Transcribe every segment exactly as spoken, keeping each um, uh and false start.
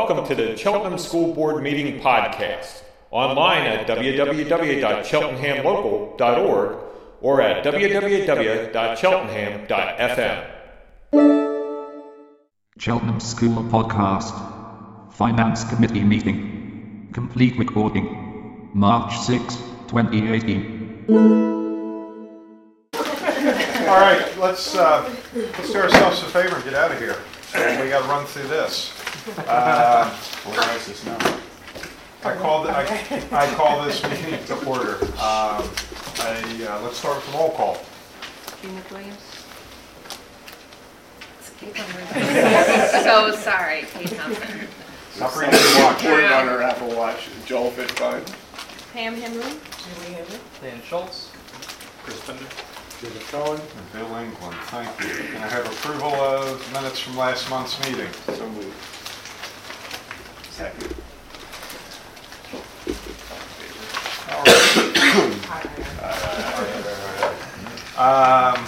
welcome to the Cheltenham School Board Meeting Podcast, online at w w w dot cheltenham local dot org or at w w w dot cheltenham dot f m. Cheltenham School Podcast. Finance Committee Meeting. Complete recording. March sixth, twenty eighteen. All right, let's uh, let's do ourselves a favor and get out of here. We got to run through this. Uh, Where is this now? I call I, I call this meeting to order. Um, I, uh, let's start with the roll call. Gina Williams. So sorry, Kate Thompson. Not for you to watch. We're on our Apple Watch. Joel Fitchbine. Pam Henry. Julie Henry. Dan Schultz. Chris Bender. David Cohen and Bill England. Thank you. Can I have approval of minutes from last month's meeting? So moved. Second. All right. Um,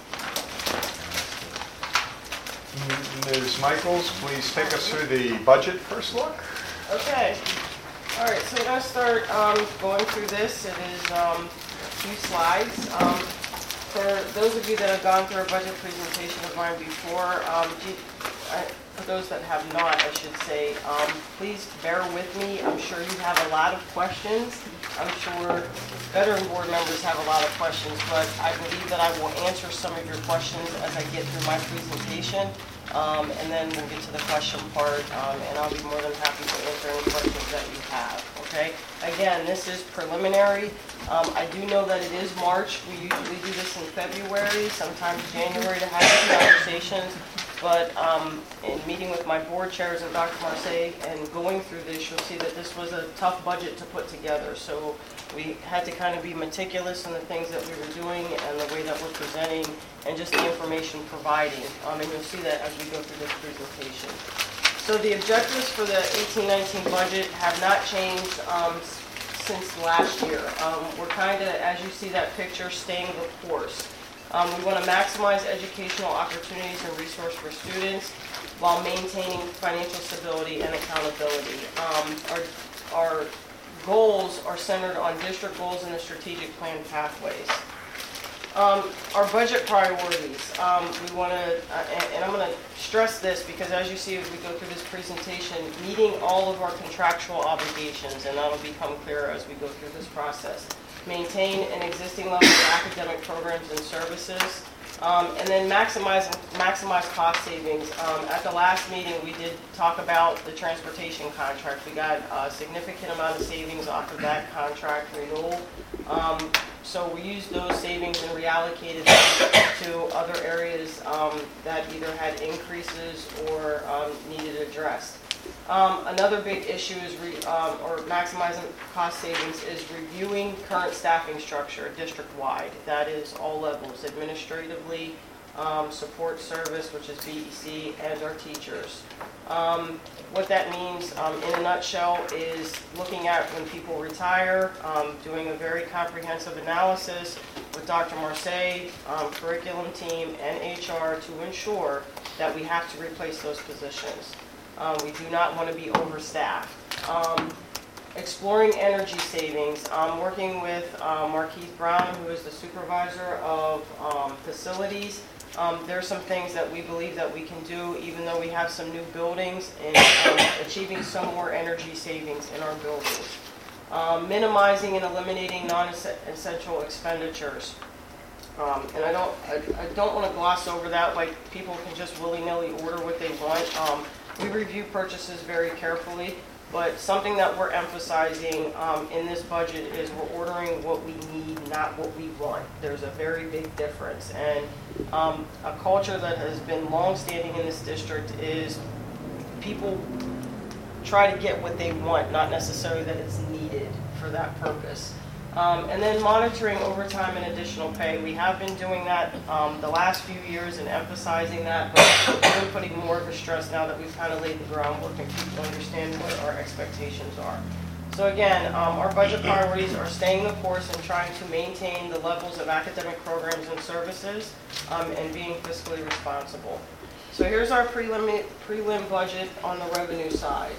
Miz Michaels, please take us through the budget first look. Okay. All right, so we're going to start um, going through this. It is um, a few slides. Um, for those of you that have gone through a budget presentation of mine before, um, I, for those that have not, I should say, um, please bear with me. I'm sure you have a lot of questions. I'm sure veteran board members have a lot of questions, but I believe that I will answer some of your questions as I get through my presentation. Um, and then we'll get to the question part, um, and I'll be more than happy to answer any questions that you have, okay? Again, this is preliminary. Um, I do know that it is March. We usually do this in February, sometimes January to have these conversations. But um, in meeting with my board chairs and Doctor Marseille and going through this, you'll see that this was a tough budget to put together. So we had to kind of be meticulous in the things that we were doing and the way that we're presenting and just the information providing. Um, and you'll see that as we go through this presentation. So the objectives for the eighteen nineteen budget have not changed um, since last year. Um, we're kind of, as you see that picture, staying the course. Um, we want to maximize educational opportunities and resources for students while maintaining financial stability and accountability. Um, our, our goals are centered on district goals and the strategic plan pathways. Um, our budget priorities, um, we want to, uh, and, and I'm going to stress this because as you see as we go through this presentation, meeting all of our contractual obligations, and that'll become clearer as we go through this process. Maintain an existing level of academic programs and services, um, and then maximize maximize cost savings. Um, at the last meeting, we did talk about the transportation contract. We got a significant amount of savings off of that contract renewal. Um, so we used those savings and reallocated them to other areas um, that either had increases or um, needed addressed. Um, another big issue is, re, um, or maximizing cost savings, is reviewing current staffing structure district-wide. That is all levels, administratively, um, support service, which is B E C, and our teachers. Um, what that means, um, in a nutshell, is looking at when people retire, um, doing a very comprehensive analysis with Doctor Marseille, um, curriculum team, and H R to ensure that we have to replace those positions. Um, we do not want to be overstaffed. Um, exploring energy savings. I'm working with um, Markeith Brown, who is the supervisor of um, facilities. Um, there are some things that we believe that we can do, even though we have some new buildings, in um, achieving some more energy savings in our buildings. Um, minimizing and eliminating non-essential expenditures. Um, and I don't, I, I don't want to gloss over that, like people can just willy-nilly order what they want. Um, We review purchases very carefully, but something that we're emphasizing um, in this budget is we're ordering what we need, not what we want. There's a very big difference. And um, a culture that has been long-standing in this district is people try to get what they want, not necessarily that it's needed for that purpose. Um, and then monitoring overtime and additional pay. We have been doing that um, the last few years and emphasizing that, but we've been putting more of a stress now that we've kind of laid the groundwork and people understand what our expectations are. So again, um, our budget priorities are staying the course and trying to maintain the levels of academic programs and services um, and being fiscally responsible. So here's our prelim, prelim budget on the revenue side.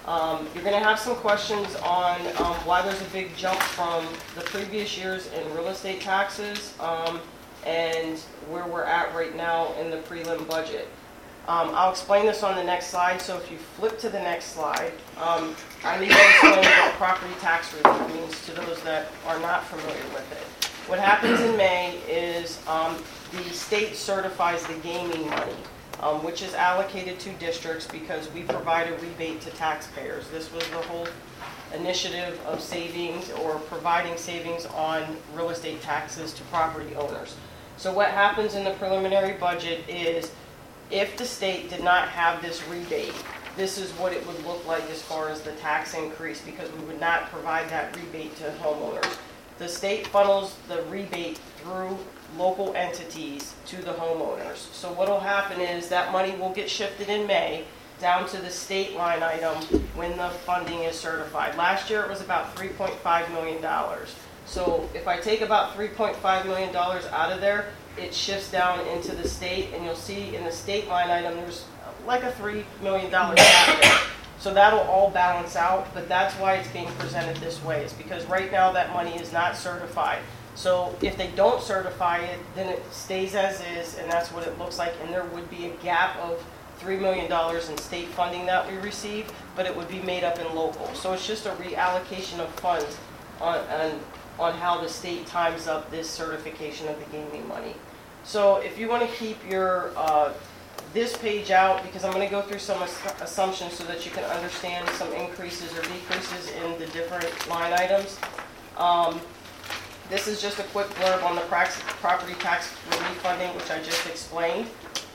Um, You're going to have some questions on um, why there's a big jump from the previous years in real estate taxes um, and where we're at right now in the prelim budget. Um, I'll explain this on the next slide, so if you flip to the next slide, um, I need to explain what property tax relief means to those that are not familiar with it. What happens in May is um, the state certifies the gaming money, um, which is allocated to districts because we provide a rebate to taxpayers. This was the whole initiative of savings or providing savings on real estate taxes to property owners. So what happens in the preliminary budget is if the state did not have this rebate, this is what it would look like as far as the tax increase, because we would not provide that rebate to homeowners. The state funnels the rebate through local entities to the homeowners. So what will happen is that money will get shifted in May down to the state line item when the funding is certified. Last year it was about three point five million dollars. So if I take about three point five million dollars out of there, it shifts down into the state, and you'll see in the state line item there's like a three million dollars gap there. So that'll all balance out, but that's why it's being presented this way. It's because right now that money is not certified. So if they don't certify it, then it stays as is, and that's what it looks like, and there would be a gap of three million dollars in state funding that we receive, but it would be made up in local. So it's just a reallocation of funds on, on on how the state times up this certification of the gaming money. So if you want to keep your uh, this page out, because I'm going to go through some ass- assumptions so that you can understand some increases or decreases in the different line items. Um, this is just a quick blurb on the prax- property tax relief funding, which I just explained.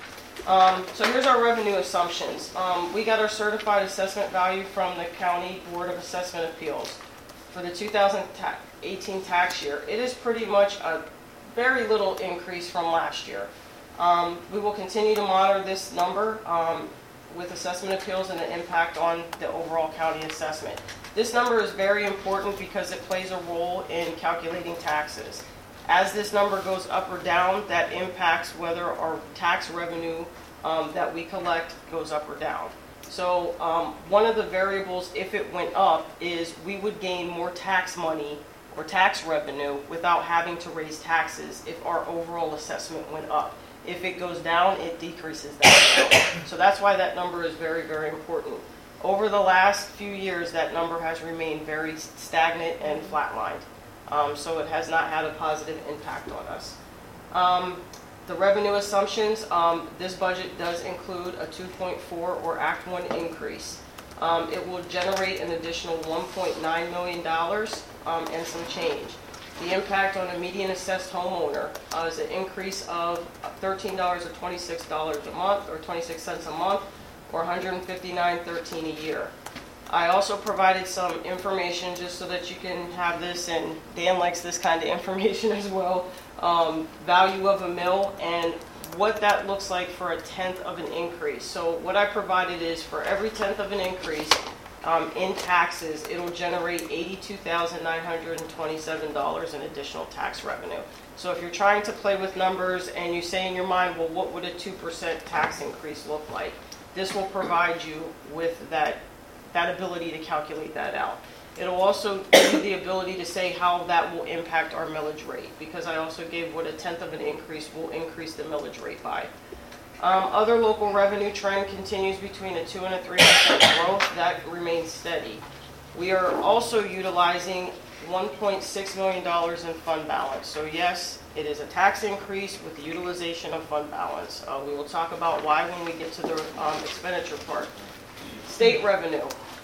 Um, so here's our revenue assumptions. Um, we got our certified assessment value from the County Board of Assessment Appeals for the two thousand eighteen tax year. It is pretty much a very little increase from last year. Um, we will continue to monitor this number um, with assessment appeals and the impact on the overall county assessment. This number is very important because it plays a role in calculating taxes. As this number goes up or down, that impacts whether our tax revenue um, that we collect goes up or down. So um, one of the variables, if it went up, is we would gain more tax money or tax revenue without having to raise taxes if our overall assessment went up. If it goes down, it decreases that amount. So that's why that number is very, very important. Over the last few years, that number has remained very stagnant and flatlined. Um, so it has not had a positive impact on us. Um, the revenue assumptions, um, this budget does include a two point four or Act one increase. Um, it will generate an additional one point nine million dollars um, and some change. The impact on a median assessed homeowner uh, is an increase of thirteen dollars or twenty-six dollars a month, or twenty-six cents a month, or one hundred fifty-nine dollars and thirteen cents a year. I also provided some information just so that you can have this, and Dan likes this kind of information as well. Um, value of a mill and what that looks like for a tenth of an increase. So what I provided is for every tenth of an increase um, in taxes, it'll generate eighty-two thousand nine hundred twenty-seven dollars in additional tax revenue. So if you're trying to play with numbers and you say in your mind, well, what would a two percent tax increase look like? This will provide you with that that ability to calculate that out. It'll also give you the ability to say how that will impact our millage rate, because I also gave what a tenth of an increase will increase the millage rate by. Um, other local revenue trend continues between a two and a three percent growth. That remains steady. We are also utilizing one point six million dollars in fund balance. So yes, it is a tax increase with the utilization of fund balance. Uh, we will talk about why when we get to the um, expenditure part. State revenue.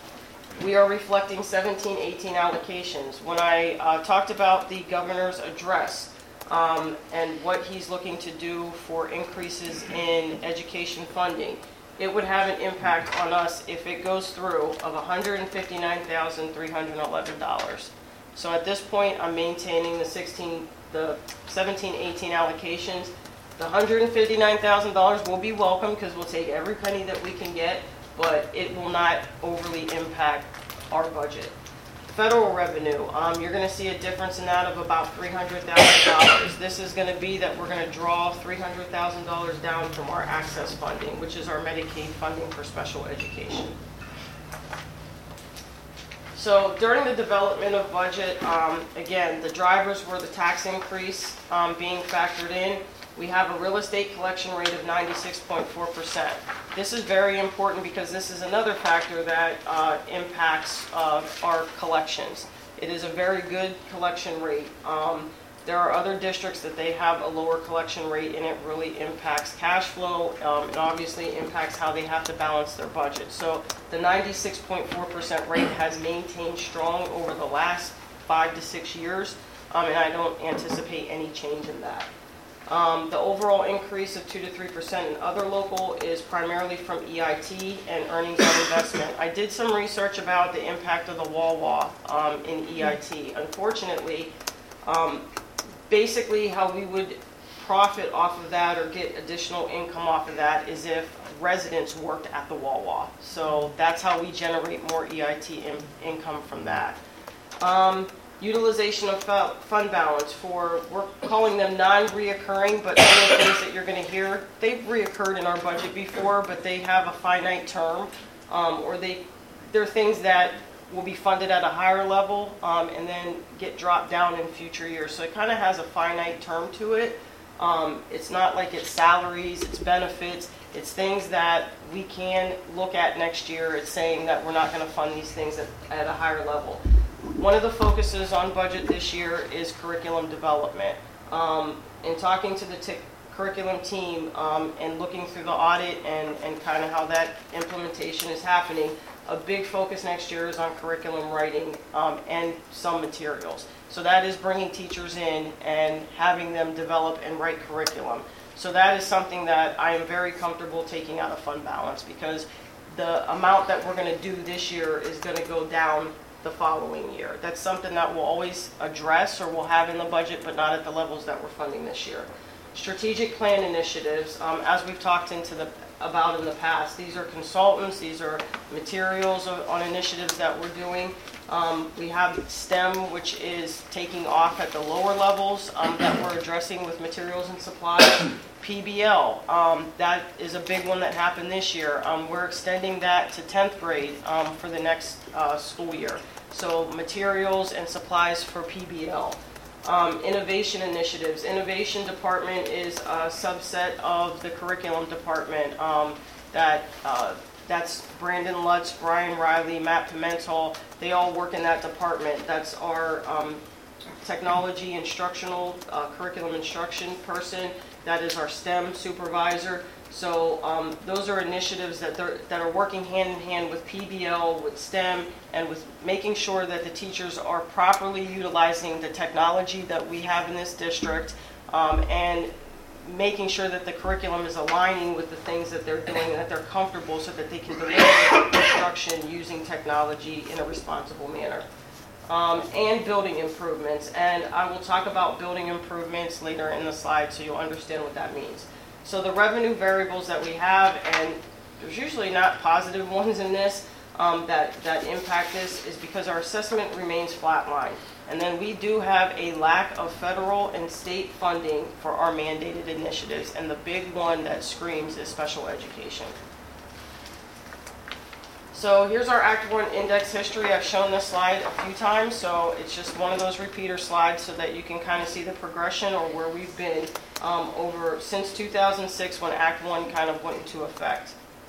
We are reflecting seventeen eighteen allocations. When I uh, talked about the governor's address um, and what he's looking to do for increases in education funding, it would have an impact on us if it goes through of one hundred fifty-nine thousand three hundred eleven dollars. So at this point, I'm maintaining the sixteen, the seventeen eighteen allocations. The one hundred fifty-nine thousand dollars will be welcome because we'll take every penny that we can get, but it will not overly impact our budget. Federal revenue, um, you're going to see a difference in that of about three hundred thousand dollars. This is going to be that we're going to draw three hundred thousand dollars down from our access funding, which is our Medicaid funding for special education. So during the development of budget, um, again, the drivers were the tax increase um, being factored in. We have a real estate collection rate of ninety-six point four percent. This is very important because this is another factor that uh, impacts uh, our collections. It is a very good collection rate. Um, there are other districts that they have a lower collection rate, and it really impacts cash flow. Um, and obviously impacts how they have to balance their budget. So the ninety-six point four percent rate has maintained strong over the last five to six years, um, and I don't anticipate any change in that. Um, the overall increase of two to three percent in other local is primarily from E I T and earnings on investment. I did some research about the impact of the Wawa um, in E I T. Unfortunately, um, basically how we would profit off of that or get additional income off of that is if residents worked at the Wawa. So that's how we generate more E I T in, income from that. Um, Utilization of fund balance for, we're calling them non-reoccurring, but other things that you're going to hear, they've reoccurred in our budget before, but they have a finite term, um, or they, they're things that will be funded at a higher level um, and then get dropped down in future years. So it kind of has a finite term to it. Um, it's not like it's salaries, it's benefits, it's things that we can look at next year. It's saying that we're not going to fund these things at, at a higher level. One of the focuses on budget this year is curriculum development. Um, in talking to the t- curriculum team um, and looking through the audit and, and kind of how that implementation is happening, a big focus next year is on curriculum writing um, and some materials. So that is bringing teachers in and having them develop and write curriculum. So that is something that I am very comfortable taking out of fund balance, because the amount that we're going to do this year is going to go down the following year. That's something that we'll always address or we'll have in the budget, but not at the levels that we're funding this year. Strategic plan initiatives, um, as we've talked into the about in the past, these are consultants, these are materials on initiatives that we're doing. Um, we have STEM, which is taking off at the lower levels um, that we're addressing with materials and supplies. P B L, um, that is a big one that happened this year. Um, we're extending that to tenth grade um, for the next uh, school year. So materials and supplies for P B L. Um, innovation initiatives. Innovation department is a subset of the curriculum department. Um, that uh, that's Brandon Lutz, Brian Riley, Matt Pimentel. They all work in that department. That's our um, technology instructional uh, curriculum instruction person. That is our STEM supervisor. So um, those are initiatives that, that are working hand in hand with P B L, with STEM, and with making sure that the teachers are properly utilizing the technology that we have in this district, um, and making sure that the curriculum is aligning with the things that they're doing and that they're comfortable so that they can deliver instruction using technology in a responsible manner. Um, and building improvements. And I will talk about building improvements later in the slide so you'll understand what that means. So the revenue variables that we have, and there's usually not positive ones in this um, that, that impact this, is because our assessment remains flatline. And then we do have a lack of federal and state funding for our mandated initiatives. And the big one that screams is special education. So here's our Act one index history. I've shown this slide a few times, so it's just one of those repeater slides so that you can kind of see the progression or where we've been um, over since two thousand six when Act one kind of went into effect.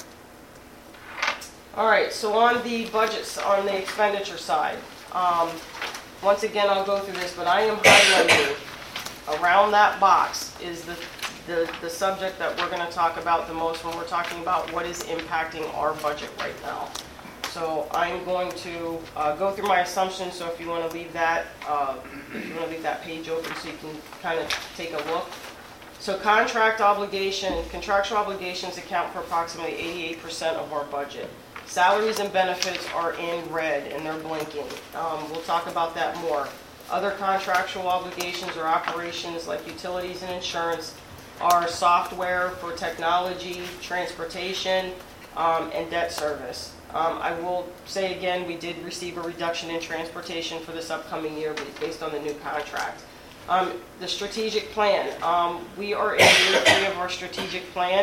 All right, so on the budgets, on the expenditure side, um, once again I'll go through this, but I am highlighting around that box is the The, the subject that we're going to talk about the most when we're talking about what is impacting our budget right now. So I'm going to uh, go through my assumptions, so if you want to leave that, uh, if you want to leave that page open so you can kind of take a look. So contract obligation, contractual obligations account for approximately eighty-eight percent of our budget. Salaries and benefits are in red and they're blinking. Um, we'll talk about that more. Other contractual obligations or operations like utilities and insurance, our software for technology, transportation, um, and debt service. Um, I will say again, we did receive a reduction in transportation for this upcoming year based on the new contract. Um, the strategic plan. Um, we are in year three of our strategic plan.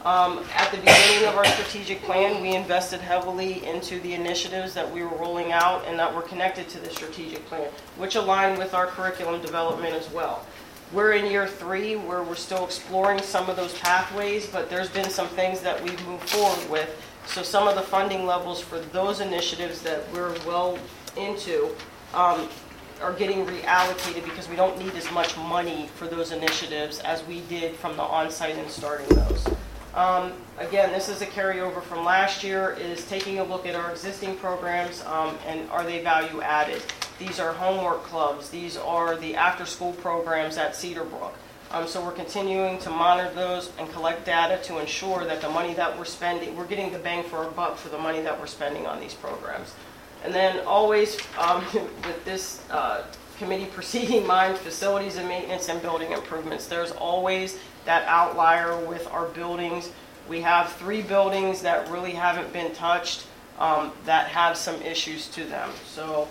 Um, at the beginning of our strategic plan, we invested heavily into the initiatives that we were rolling out and that were connected to the strategic plan, which align with our curriculum development as well. We're in year three where we're still exploring some of those pathways, but there's been some things that we've moved forward with. So some of the funding levels for those initiatives that we're well into um, are getting reallocated because we don't need as much money for those initiatives as we did from the on-site and starting those. Um, again, this is a carryover from last year, is taking a look at our existing programs um, and are they value added. These are homework clubs. These are the after-school programs at Cedar Brook. Um, so we're continuing to monitor those and collect data to ensure that the money that we're spending, we're getting the bang for our buck for the money that we're spending on these programs. And then always um, with this uh, committee proceeding mind, facilities and maintenance and building improvements. There's always that outlier with our buildings. We have three buildings that really haven't been touched um, that have some issues to them. So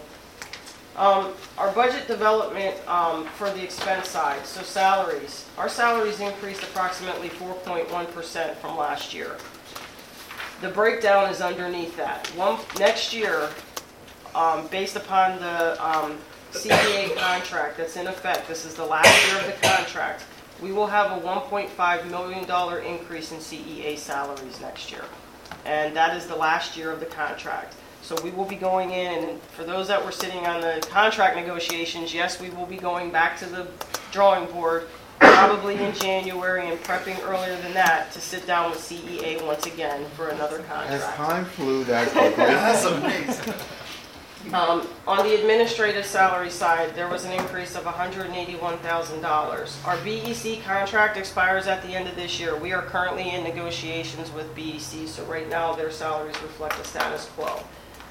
um, our budget development um, for the expense side, so salaries. Our salaries increased approximately four point one percent from last year. The breakdown is underneath that. One, next year, um, based upon the um, C E A contract that's in effect, this is the last year of the contract, we will have a one point five million dollars increase in C E A salaries next year. And that is the last year of the contract. So we will be going in, and for those that were sitting on the contract negotiations, yes, we will be going back to the drawing board probably in January and prepping earlier than that to sit down with C E A once again for another contract. As time flew that quickly. That's amazing. Um, on the administrative salary side, there was an increase of one hundred eighty-one thousand dollars. Our B E C contract expires at the end of this year. We are currently in negotiations with B E C, so right now their salaries reflect the status quo.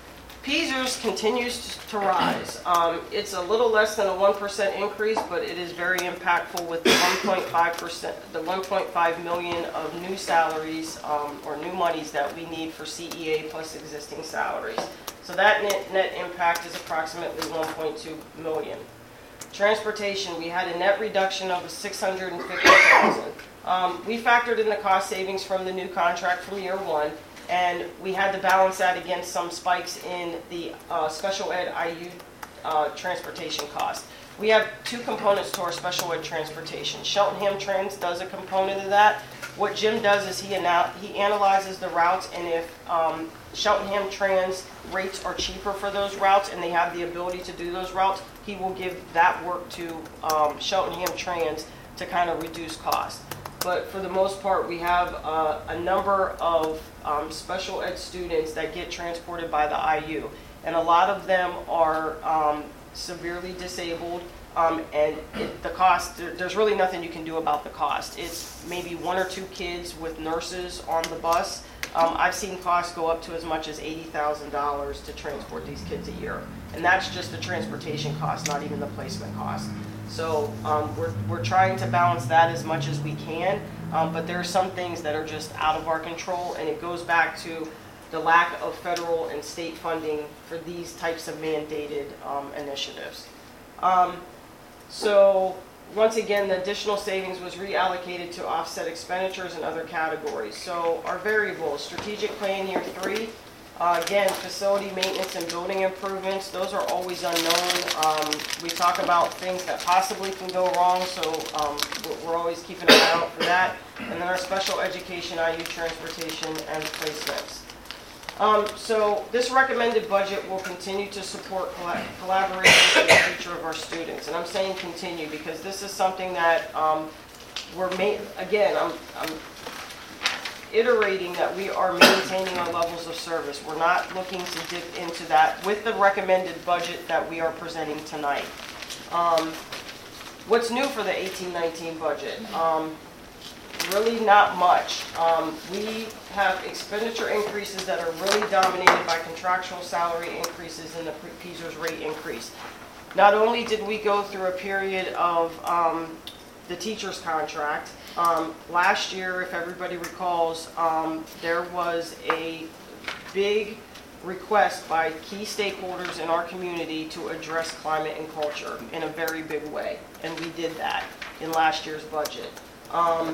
P S E R S continues to rise. Um, it's a little less than a one percent increase, but it is very impactful with the one point five percent, the one point five million of new salaries um, or new monies that we need for C E A plus existing salaries. So that net, net impact is approximately one point two million. Transportation, we had a net reduction of six hundred fifty thousand. Um, we factored in the cost savings from the new contract from year one, and we had to balance that against some spikes in the uh, special ed I U uh, transportation cost. We have two components to our special ed transportation. Cheltenham Trans does a component of that. What Jim does is he, ana- he analyzes the routes, and if um, Cheltenham Trans rates are cheaper for those routes and they have the ability to do those routes, he will give that work to um, Cheltenham Trans to kind of reduce cost. But for the most part, we have uh, a number of um, special ed students that get transported by the I U. And a lot of them are um, severely disabled, um, and it, the cost, there, there's really nothing you can do about the cost. It's maybe one or two kids with nurses on the bus. Um, I've seen costs go up to as much as eighty thousand dollars to transport these kids a year. And that's just the transportation cost, not even the placement cost. So um, we're, we're trying to balance that as much as we can, um, but there are some things that are just out of our control, and it goes back to the lack of federal and state funding for these types of mandated um, initiatives. Um, so once again, the additional savings was reallocated to offset expenditures in other categories. So our variables, strategic plan year three, Uh, again, facility maintenance and building improvements, those are always unknown. Um, we talk about things that possibly can go wrong, so um, we're, we're always keeping an eye out for that. And then our special education, I U transportation, and placements. Um, so this recommended budget will continue to support colla- collaboration for the future of our students. And I'm saying continue because this is something that um, we're, ma- again, I'm, I'm iterating that we are maintaining our levels of service. We're not looking to dip into that with the recommended budget that we are presenting tonight. Um, what's new for the eighteen nineteen budget? Um, really not much. Um, we have expenditure increases that are really dominated by contractual salary increases and the P S E R S rate increase. Not only did we go through a period of um, the teacher's contract, Um, last year, if everybody recalls, um, there was a big request by key stakeholders in our community to address climate and culture in a very big way, and we did that in last year's budget. Um,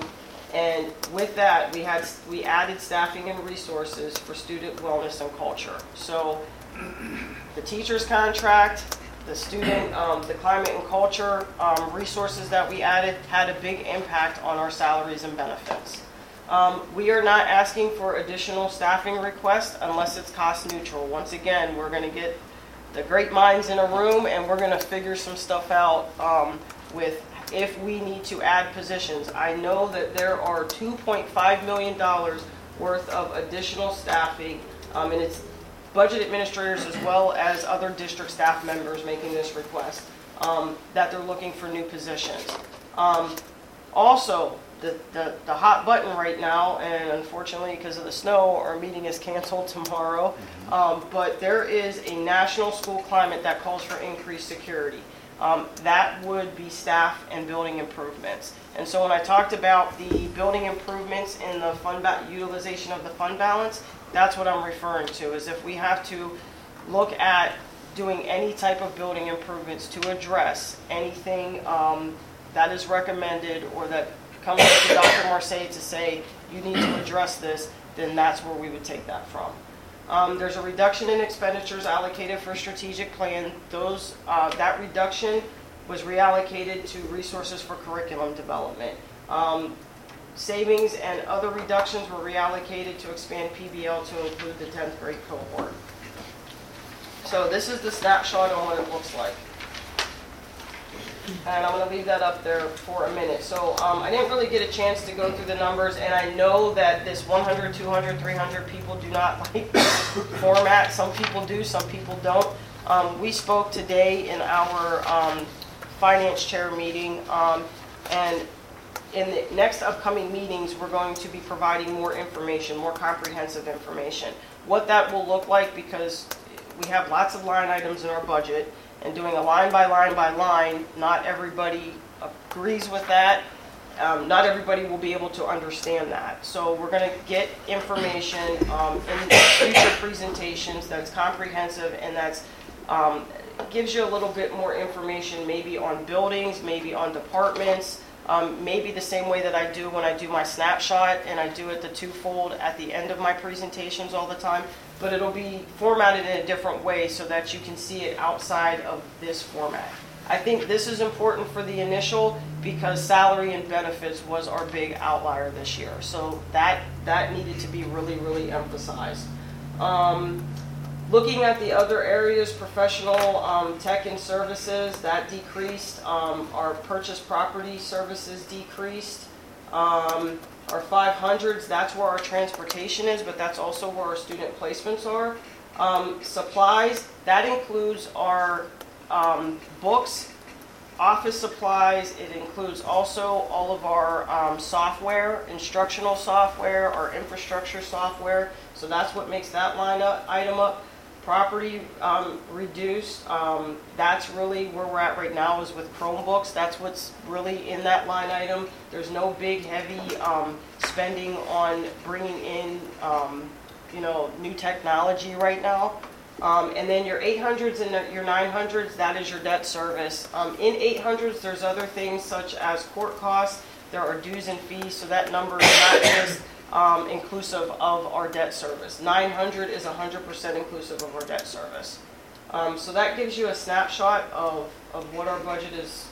And with that, we had, we added staffing and resources for student wellness and culture. So the teacher's contract, the student, um, the climate and culture um, resources that we added had a big impact on our salaries and benefits. Um, we are not asking for additional staffing requests unless it's cost neutral. Once again, we're going to get the great minds in a room and we're going to figure some stuff out um, with if we need to add positions. I know that there are two point five million dollars worth of additional staffing, um, and it's budget administrators as well as other district staff members making this request, um, that they're looking for new positions. Um, also, the, the, the hot button right now, and unfortunately because of the snow, our meeting is canceled tomorrow, um, but there is a national school climate that calls for increased security. Um, that would be staff and building improvements. And so when I talked about the building improvements and the fund ba- utilization of the fund balance, that's what I'm referring to, is if we have to look at doing any type of building improvements to address anything um, that is recommended or that comes to Doctor Marseille to say you need to address this, then that's where we would take that from. Um, there's a reduction in expenditures allocated for a strategic plan. Those, uh, that reduction was reallocated to resources for curriculum development. Um, savings and other reductions were reallocated to expand P B L to include the tenth grade cohort. So this is the snapshot on what it looks like. And I'm going to leave that up there for a minute. So um, I didn't really get a chance to go through the numbers, and I know that this one hundred, two hundred, three hundred people do not like this format. Some people do, some people don't. Um, we spoke today in our um, finance chair meeting, um, and in the next upcoming meetings, we're going to be providing more information, more comprehensive information. What that will look like, because we have lots of line items in our budget, and doing a line by line by line, not everybody agrees with that. Um, not everybody will be able to understand that. So we're going to get information um, in future presentations that's comprehensive and that's um, gives you a little bit more information, maybe on buildings, maybe on departments, um, maybe the same way that I do when I do my snapshot, and I do it the twofold at the end of my presentations all the time. But it'll be formatted in a different way so that you can see it outside of this format. I think this is important for the initial because salary and benefits was our big outlier this year. So that, that needed to be really, really emphasized. Um, looking at the other areas, professional um, tech and services, that decreased. Um, our purchase property services decreased. Um, Our five hundreds, that's where our transportation is, but that's also where our student placements are. Um, supplies, that includes our um, books, office supplies. It includes also all of our um, software, instructional software, our infrastructure software. So that's what makes that line up, item up. Property um, reduced, um, that's really where we're at right now is with Chromebooks. That's what's really in that line item. There's no big heavy um, spending on bringing in um, you know, new technology right now. Um, and then your eight hundreds and your nine hundreds, that is your debt service. Um, in eight hundreds, there's other things such as court costs. There are dues and fees, so that number is not just Um, inclusive of our debt service. nine hundred is one hundred percent inclusive of our debt service. Um, so that gives you a snapshot of, of what our budget is,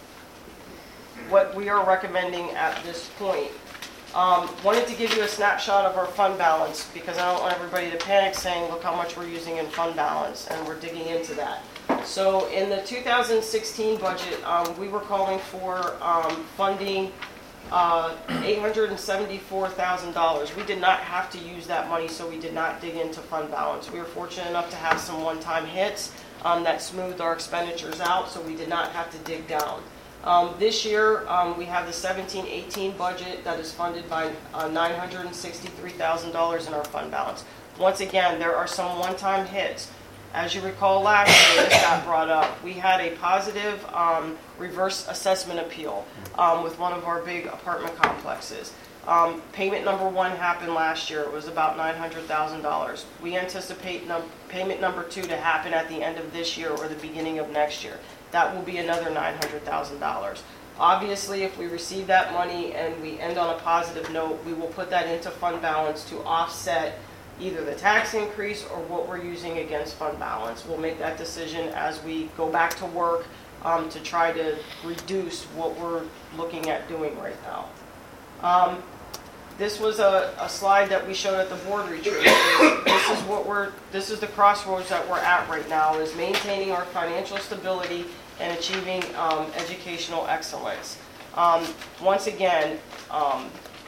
what we are recommending at this point. Um, wanted to give you a snapshot of our fund balance because I don't want everybody to panic saying, look how much we're using in fund balance, and we're digging into that. So in the two thousand sixteen budget, um, we were calling for um, funding Uh, eight hundred seventy-four thousand dollars. We did not have to use that money, so we did not dig into fund balance. We were fortunate enough to have some one-time hits um, that smoothed our expenditures out, so we did not have to dig down. Um, this year, um, we have the seventeen eighteen budget that is funded by uh, nine hundred sixty-three thousand dollars in our fund balance. Once again, there are some one-time hits. As you recall last year, this got brought up. We had a positive um, reverse assessment appeal um, with one of our big apartment complexes. Um, payment number one happened last year. It was about nine hundred thousand dollars. We anticipate num- payment number two to happen at the end of this year or the beginning of next year. That will be another nine hundred thousand dollars. Obviously, if we receive that money and we end on a positive note, we will put that into fund balance to offset either the tax increase or what we're using against fund balance. We'll make that decision as we go back to work um, to try to reduce what we're looking at doing right now. Um, this was a, a slide that we showed at the board retreat. This is what we're, this is the crossroads that we're at right now, is maintaining our financial stability and achieving um, educational excellence. Um, once again, um,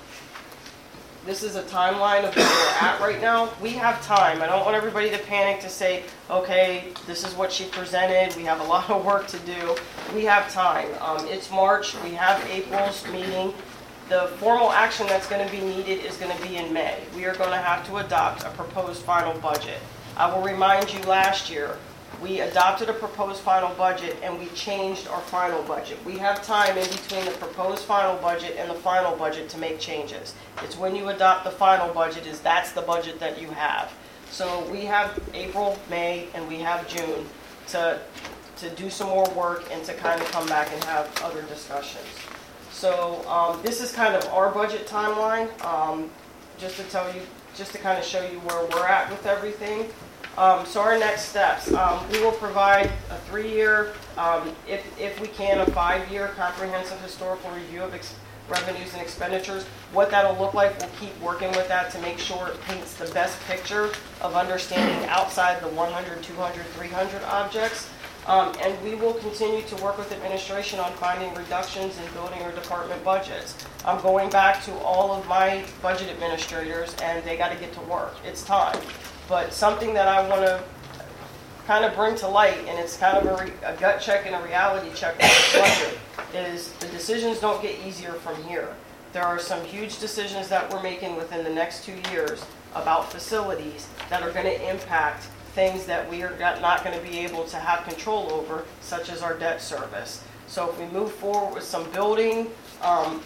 this is a timeline of where we're at right now. We have time. I don't want everybody to panic to say, okay, this is what she presented. We have a lot of work to do. We have time. Um, it's March. We have April's meeting. The formal action that's going to be needed is going to be in May. We are going to have to adopt a proposed final budget. I will remind you, last year, we adopted a proposed final budget and we changed our final budget. We have time in between the proposed final budget and the final budget to make changes. It's when you adopt the final budget, is that's the budget that you have. So we have April, May, and we have June to, to do some more work and to kind of come back and have other discussions. So um, this is kind of our budget timeline, um, just to tell you, just to kind of show you where we're at with everything. Um, so our next steps, um, we will provide a three-year, um, if, if we can, a five-year comprehensive historical review of ex revenues and expenditures. What that'll look like, we'll keep working with that to make sure it paints the best picture of understanding outside the one hundred, two hundred, three hundred objects. Um, and we will continue to work with administration on finding reductions in building or department budgets. I'm going back to all of my budget administrators, and they got to get to work. It's time. But something that I want to kind of bring to light, and it's kind of a, re a gut check and a reality check on the budget, is the decisions don't get easier from here. There are some huge decisions that we're making within the next two years about facilities that are going to impact things that we are not going to be able to have control over, such as our debt service. So if we move forward with some building, um,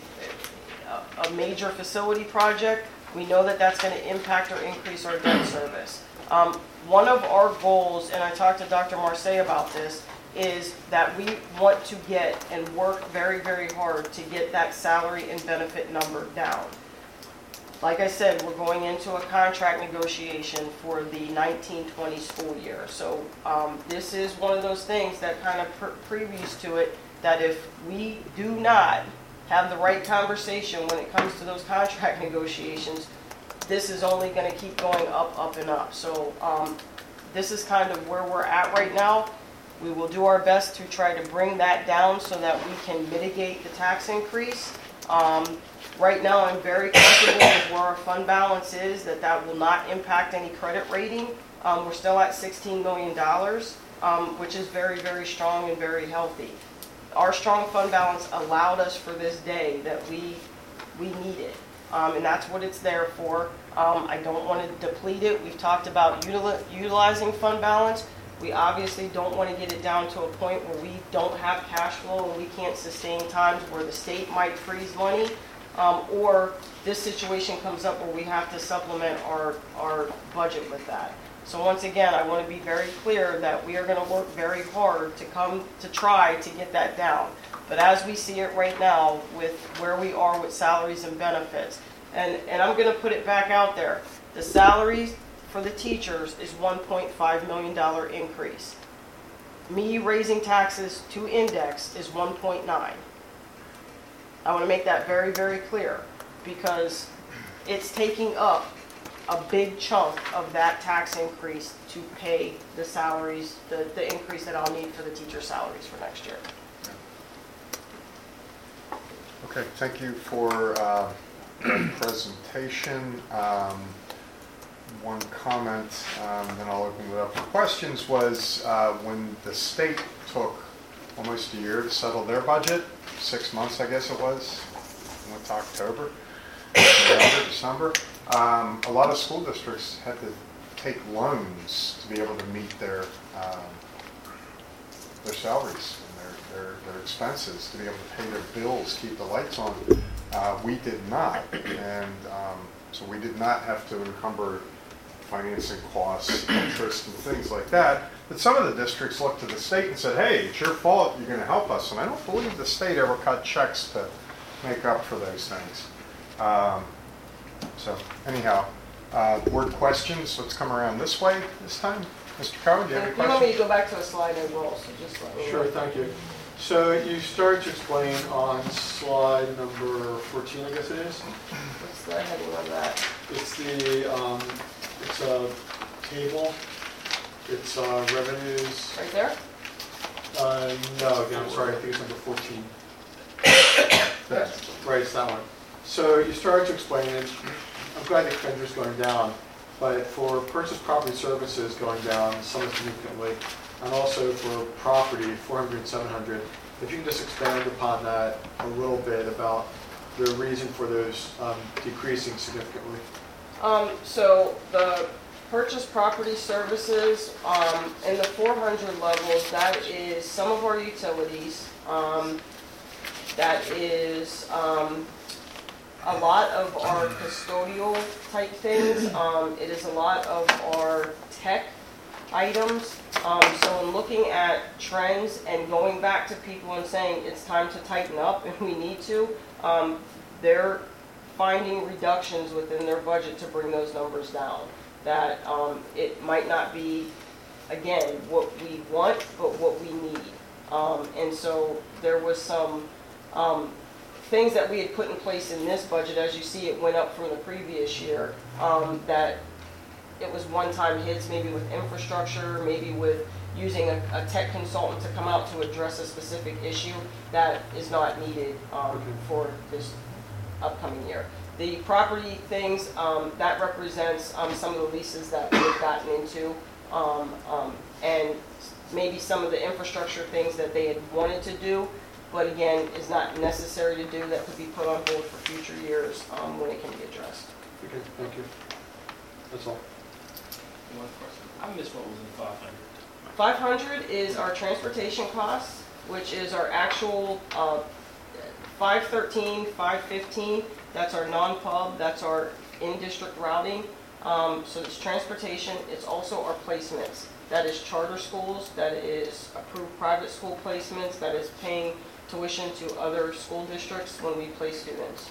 a, a major facility project, we know that that's going to impact or increase our debt service. Um, one of our goals, and I talked to Doctor Marseille about this, is that we want to get and work very, very hard to get that salary and benefit number down. Like I said, we're going into a contract negotiation for the nineteen twenty school year. So um, this is one of those things that kind of pre previews to it, that if we do not have the right conversation when it comes to those contract negotiations, this is only going to keep going up, up, and up. So um, this is kind of where we're at right now. We will do our best to try to bring that down so that we can mitigate the tax increase. Um, right now, I'm very comfortable with where our fund balance is, that that will not impact any credit rating. Um, we're still at sixteen million dollars, um, which is very, very strong and very healthy. Our strong fund balance allowed us for this day that we we needed, um, and that's what it's there for. Um, I don't want to deplete it. We've talked about util utilizing fund balance. We obviously don't want to get it down to a point where we don't have cash flow and we can't sustain times where the state might freeze money, um, or this situation comes up where we have to supplement our, our budget with that. So once again, I want to be very clear that we are going to work very hard to come to try to get that down. But as we see it right now with where we are with salaries and benefits, and, and I'm going to put it back out there, the salaries for the teachers is one point five million dollar increase. Me raising taxes to index is one point nine. I want to make that very, very clear, because it's taking up a big chunk of that tax increase to pay the salaries, the, the increase that I'll need for the teacher salaries for next year. Okay, thank you for uh, the presentation. Um, one comment, um, then I'll open it up for questions, was uh, when the state took almost a year to settle their budget, six months I guess it was, went to October, November, December, um, a lot of school districts had to take loans to be able to meet their um, their salaries and their, their, their expenses, to be able to pay their bills, keep the lights on. Uh, we did not, and um, so we did not have to encumber financing costs, interest, and things like that, that some of the districts looked to the state and said, hey, it's your fault, you're going to help us. And I don't believe the state ever cut checks to make up for those things. Um, so anyhow, uh, board questions, let's come around this way this time. Mister Cohen, do you have any If you want me questions? to go back to a slide, I will, so just let me know. Sure, thank you. So you start to explain on slide number fourteen, I guess it is. What's the heading of that? It's the, um, it's a table. It's uh, revenues. Right there? Uh, no, again, I'm sorry, I think it's number fourteen. Yes. Right, it's that one. So you started to explain it. I'm glad the expenditure's going down, but for purchase property services going down somewhat significantly, and also for property, four hundred, seven hundred. If you can just expand upon that a little bit about the reason for those um, decreasing significantly. Um, so the purchase property services, um, in the four hundred levels, that is some of our utilities. Um, that is, um, a lot of our custodial type things. Um, it is a lot of our tech items. Um, so in looking at trends and going back to people and saying it's time to tighten up and we need to, um, they're finding reductions within their budget to bring those numbers down. That um, it might not be, again, what we want, but what we need. Um, and so there was some um, things that we had put in place in this budget. As you see, it went up from the previous year, um, that it was one-time hits, maybe with infrastructure, maybe with using a, a tech consultant to come out to address a specific issue that is not needed um, for this upcoming year. The property things, um, that represents um, some of the leases that we've gotten into, um, um, and maybe some of the infrastructure things that they had wanted to do, but again, is not necessary to do, that could be put on hold for future years um, when it can be addressed. Okay, thank you. That's all. One question. I missed what was in five hundred. five hundred is our transportation costs, which is our actual uh, five thirteen, five fifteen. That's our non-pub, that's our in-district routing. Um, so it's transportation, it's also our placements. That is charter schools, that is approved private school placements, that is paying tuition to other school districts when we place students.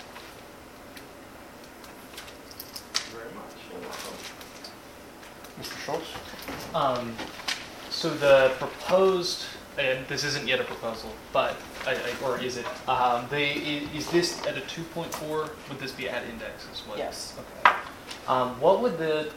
Thank you very much. You're welcome. Mister Schultz? Um, so the proposed, and this isn't yet a proposal, but, I, I, or is it? Um, they, is this at a two point four? Would this be at index as well? Yes. Okay. Um, what would the,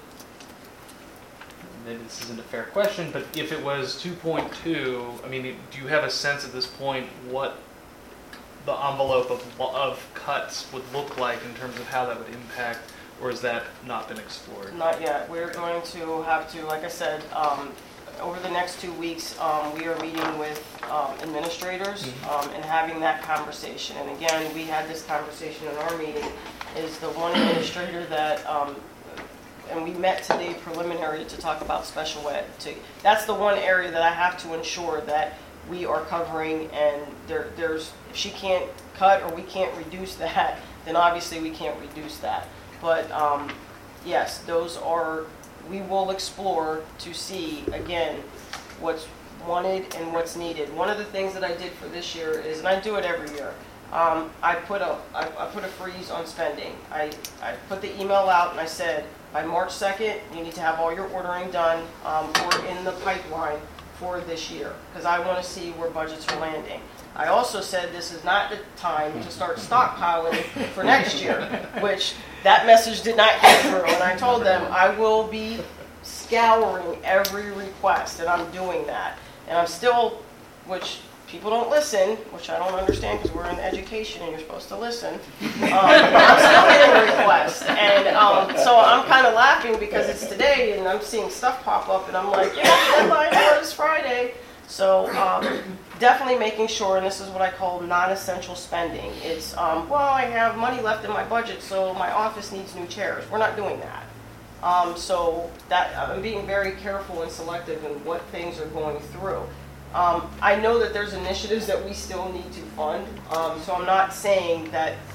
maybe this isn't a fair question, but if it was two point two, I mean, do you have a sense at this point what the envelope of, of cuts would look like in terms of how that would impact, or has that not been explored? Not yet. We're going to have to, like I said, um, over the next two weeks, um, we are meeting with um, administrators um, and having that conversation. And again, we had this conversation in our meeting, is the one administrator that, um, and we met today preliminary to talk about special ed. To, that's the one area that I have to ensure that we are covering, and there, there's, if she can't cut or we can't reduce that, then obviously we can't reduce that. But um, yes, those are, we will explore to see, again, what's wanted and what's needed. One of the things that I did for this year is, and I do it every year, um, I put a I, I put a freeze on spending. I, I put the email out and I said, by March second, you need to have all your ordering done um, or in the pipeline for this year, because I want to see where budgets are landing. I also said this is not the time to start stockpiling for next year, which that message did not get through. And I told them I will be scouring every request, and I'm doing that. And I'm still, which people don't listen, which I don't understand because we're in education and you're supposed to listen. Um, I'm still getting requests. And um, so I'm kind of laughing because it's today and I'm seeing stuff pop up and I'm like, yeah, the deadline was Friday. So um, definitely making sure, and this is what I call non-essential spending. It's, um, well, I have money left in my budget, so my office needs new chairs. We're not doing that. Um, so that I'm being very careful and selective in what things are going through. Um, I know that there's initiatives that we still need to fund, um, so I'm not saying that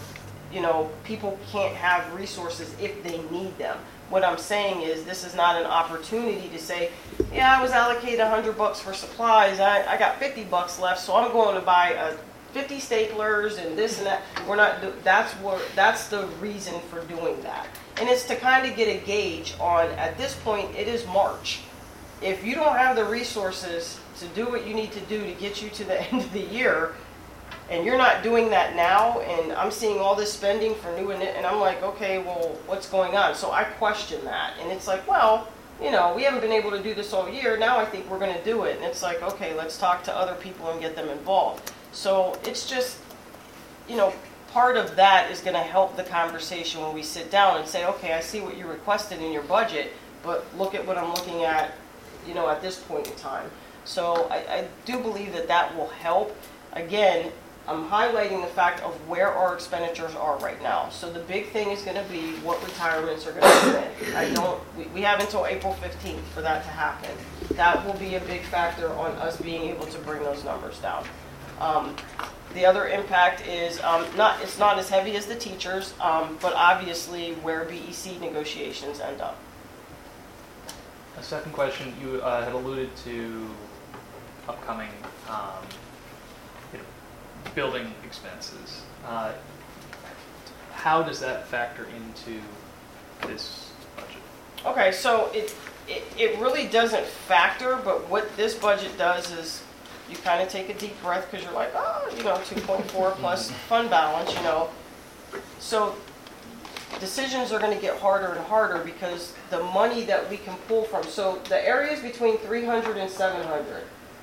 you know, people can't have resources if they need them. What I'm saying is this is not an opportunity to say, yeah, I was allocated a hundred bucks for supplies. I, I got fifty bucks left, so I'm going to buy a fifty staplers and this and that. We're not, do- that's what, that's the reason for doing that. And it's to kind of get a gauge on, at this point, it is March. If you don't have the resources to do what you need to do to get you to the end of the year, and you're not doing that now, and I'm seeing all this spending for new, and, and I'm like, okay, well, what's going on? So I question that, and it's like, well, you know, we haven't been able to do this all year, now I think we're going to do it. And it's like, okay, let's talk to other people and get them involved. So it's just, you know, part of that is going to help the conversation when we sit down and say, okay, I see what you requested in your budget, but look at what I'm looking at, you know, at this point in time. So I, I do believe that that will help. Again, I'm highlighting the fact of where our expenditures are right now. So the big thing is going to be what retirements are going to come in. I don't, we, we have until April fifteenth for that to happen. That will be a big factor on us being able to bring those numbers down. Um, the other impact is um, not, it's not as heavy as the teachers, um, but obviously where B E C negotiations end up. A second question, you uh, had alluded to upcoming um, you know, building expenses. Uh, how does that factor into this budget? Okay, so it, it, it really doesn't factor, but what this budget does is you kind of take a deep breath because you're like, oh, you know, two point four plus fund balance, you know. So decisions are going to get harder and harder because the money that we can pull from, so the areas between three hundred and seven hundred,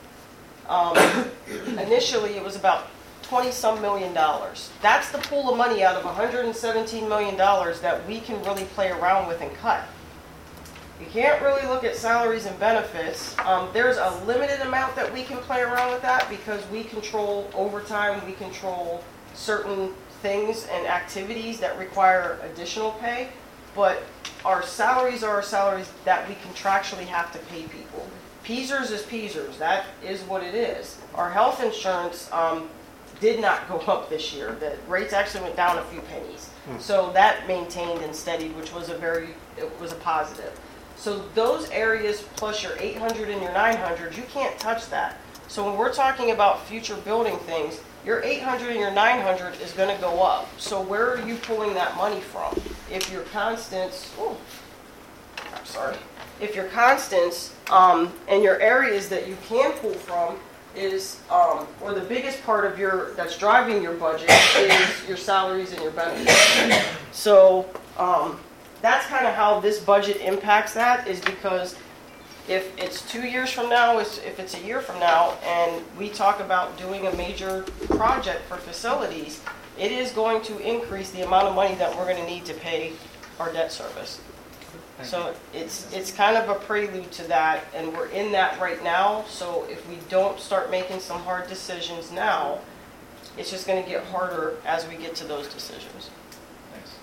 um, initially it was about twenty some million dollars. That's the pool of money out of one hundred seventeen million dollars that we can really play around with and cut. You can't really look at salaries and benefits. Um, there's a limited amount that we can play around with that because we control overtime, we control certain things and activities that require additional pay, but our salaries are our salaries that we contractually have to pay people. Peasers is Peasers, that is what it is. Our health insurance um, did not go up this year. The rates actually went down a few pennies. Hmm. So that maintained and steadied, which was a very, it was a positive. So those areas plus your eight hundred and your nine hundred, you can't touch that. So when we're talking about future building things, your eight hundred and your nine hundred is going to go up. So where are you pulling that money from? If your constants, oh, I'm sorry. If your constants um, and your areas that you can pull from is, um, or the biggest part of your, that's driving your budget is your salaries and your benefits. So um, that's kind of how this budget impacts that, is because if it's two years from now, if it's a year from now, and we talk about doing a major project for facilities, it is going to increase the amount of money that we're going to need to pay our debt service. Thank So you. it's it's kind of a prelude to that, and we're in that right now. So if we don't start making some hard decisions now, it's just going to get harder as we get to those decisions. Thanks.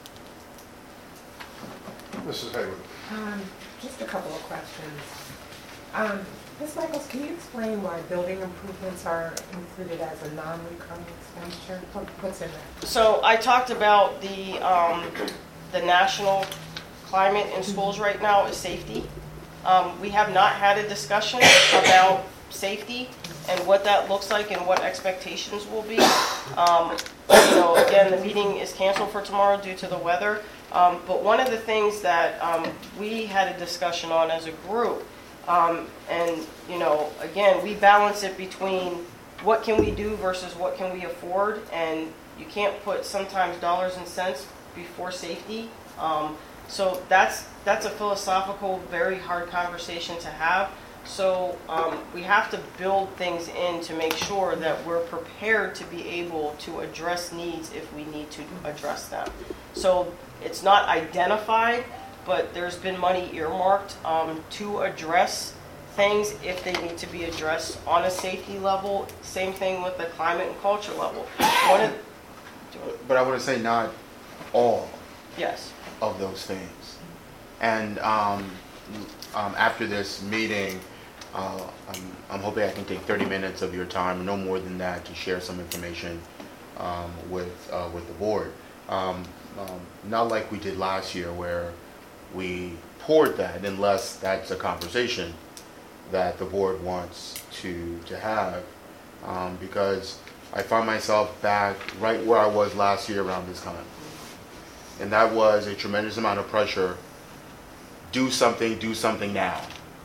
Missus Haywood. Um, just a couple of questions. Um, Miz Michaels, can you explain why building improvements are included as a non-recurring expenditure? What, what's in that? So I talked about the um, the national climate in schools right now is safety. Um, we have not had a discussion about safety and what that looks like and what expectations will be. Um, you know, again, the meeting is canceled for tomorrow due to the weather. Um, but one of the things that um, we had a discussion on as a group, um, and you know, again, we balance it between what can we do versus what can we afford, and you can't put sometimes dollars and cents before safety. Um, so that's that's a philosophical, very hard conversation to have. So um, we have to build things in to make sure that we're prepared to be able to address needs if we need to address them. So it's not identified, but there's been money earmarked um, to address things if they need to be addressed on a safety level. Same thing with the climate and culture level. One of, but I want to say not all yes. of those things. And um, um, after this meeting, uh, I'm, I'm hoping I can take thirty minutes of your time, no more than that, to share some information um, with uh, with the board. Um, um, not like we did last year where we poured that, unless that's a conversation that the board wants to, to have. Um, because I find myself back right where I was last year around this time. And that was a tremendous amount of pressure. Do something, do something now.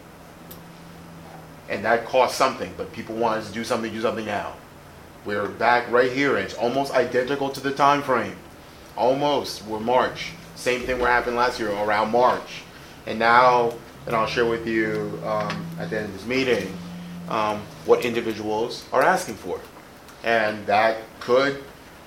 And that cost something, but people want us to do something, do something now. We're back right here, and it's almost identical to the time frame. Almost. We're March. Same thing what happened last year around March. And now, and I'll share with you um, at the end of this meeting um, what individuals are asking for. And that could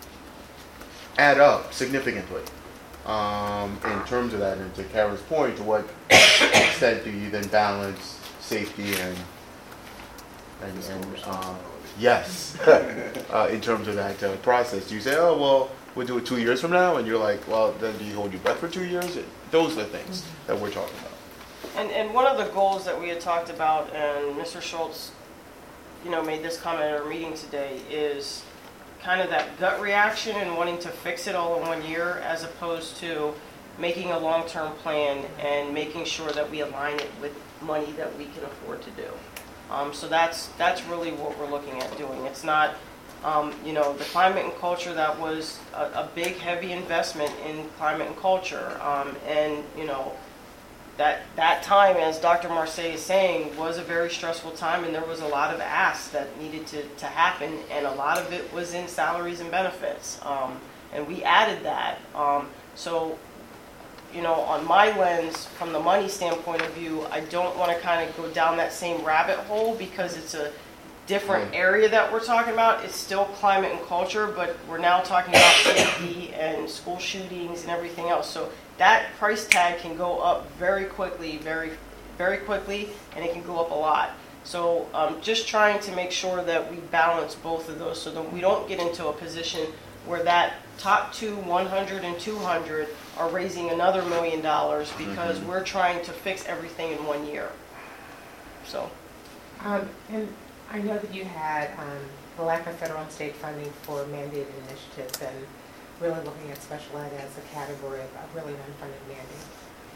add up significantly um, in terms of that. And to Kara's point, to what extent do you then balance safety and And, and um, yes, uh, in terms of that uh, process, do you say, oh, well, we'll do it two years from now? And you're like, well, then do you hold your breath for two years? Those are the things mm-hmm. that we're talking about. And, and one of the goals that we had talked about, and Mister Schultz, you know, made this comment at our meeting today, is kind of that gut reaction and wanting to fix it all in one year, as opposed to making a long-term plan and making sure that we align it with money that we can afford to do. Um, so that's that's really what we're looking at doing. It's not, um, you know, the climate and culture, that was a, a big, heavy investment in climate and culture. Um, and, you know, that that time, as Doctor Marseille is saying, was a very stressful time, and there was a lot of asks that needed to, to happen, and a lot of it was in salaries and benefits. Um, and we added that. Um, so you know, on my lens, from the money standpoint of view, I don't want to kind of go down that same rabbit hole, because it's a different area that we're talking about. It's still climate and culture, but we're now talking about safety and school shootings and everything else. So that price tag can go up very quickly, very, very quickly, and it can go up a lot. So um, just trying to make sure that we balance both of those, so that we don't get into a position where that top two, one hundred and two hundred, are raising another million dollars because mm-hmm. we're trying to fix everything in one year. So, um, and I know that you had um, the lack of federal and state funding for mandated initiatives, and really looking at special ed as a category of a really unfunded mandate.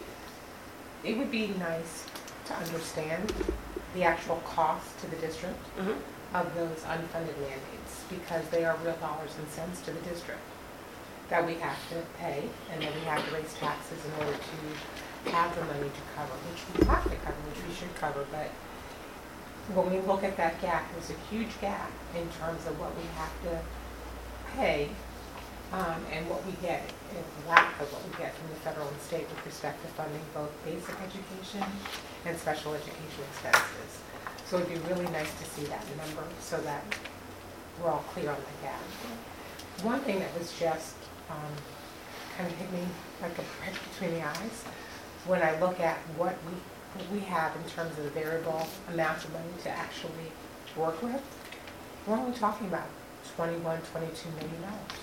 It would be nice to understand the actual cost to the district mm-hmm. of those unfunded mandates, because they are real dollars and cents to the district that we have to pay, and then we have to raise taxes in order to have the money to cover, which we have to cover, which we should cover. But when we look at that gap, there's a huge gap in terms of what we have to pay um, and what we get, and the lack of what we get from the federal and state with respect to funding both basic education and special education expenses. So it'd be really nice to see that number so that we're all clear on the gap. One thing that was just um, kind of hit me like a prick between the eyes when I look at what we what we have in terms of the variable amount of money to actually work with. We're only talking about twenty-one, twenty-two million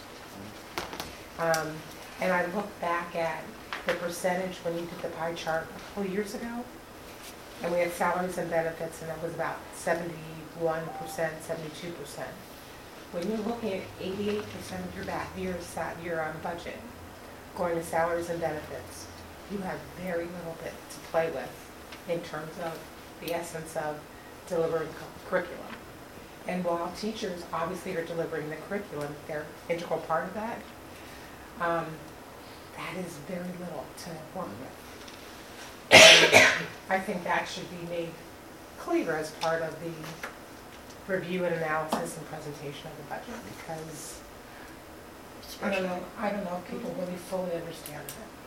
dollars. Um, and I look back at the percentage when you did the pie chart a couple of years ago, and we had salaries and benefits, and that was about seventy-one percent, seventy-two percent. When you're looking at eighty-eight percent of your back, your, your um, budget going to salaries and benefits, you have very little bit to play with in terms of the essence of delivering curriculum. And while teachers obviously are delivering the curriculum, they're an integral part of that, um, that is very little to work with. And I think that should be made clear as part of the review and analysis and presentation of the budget, because I don't know, I don't know if people really fully understand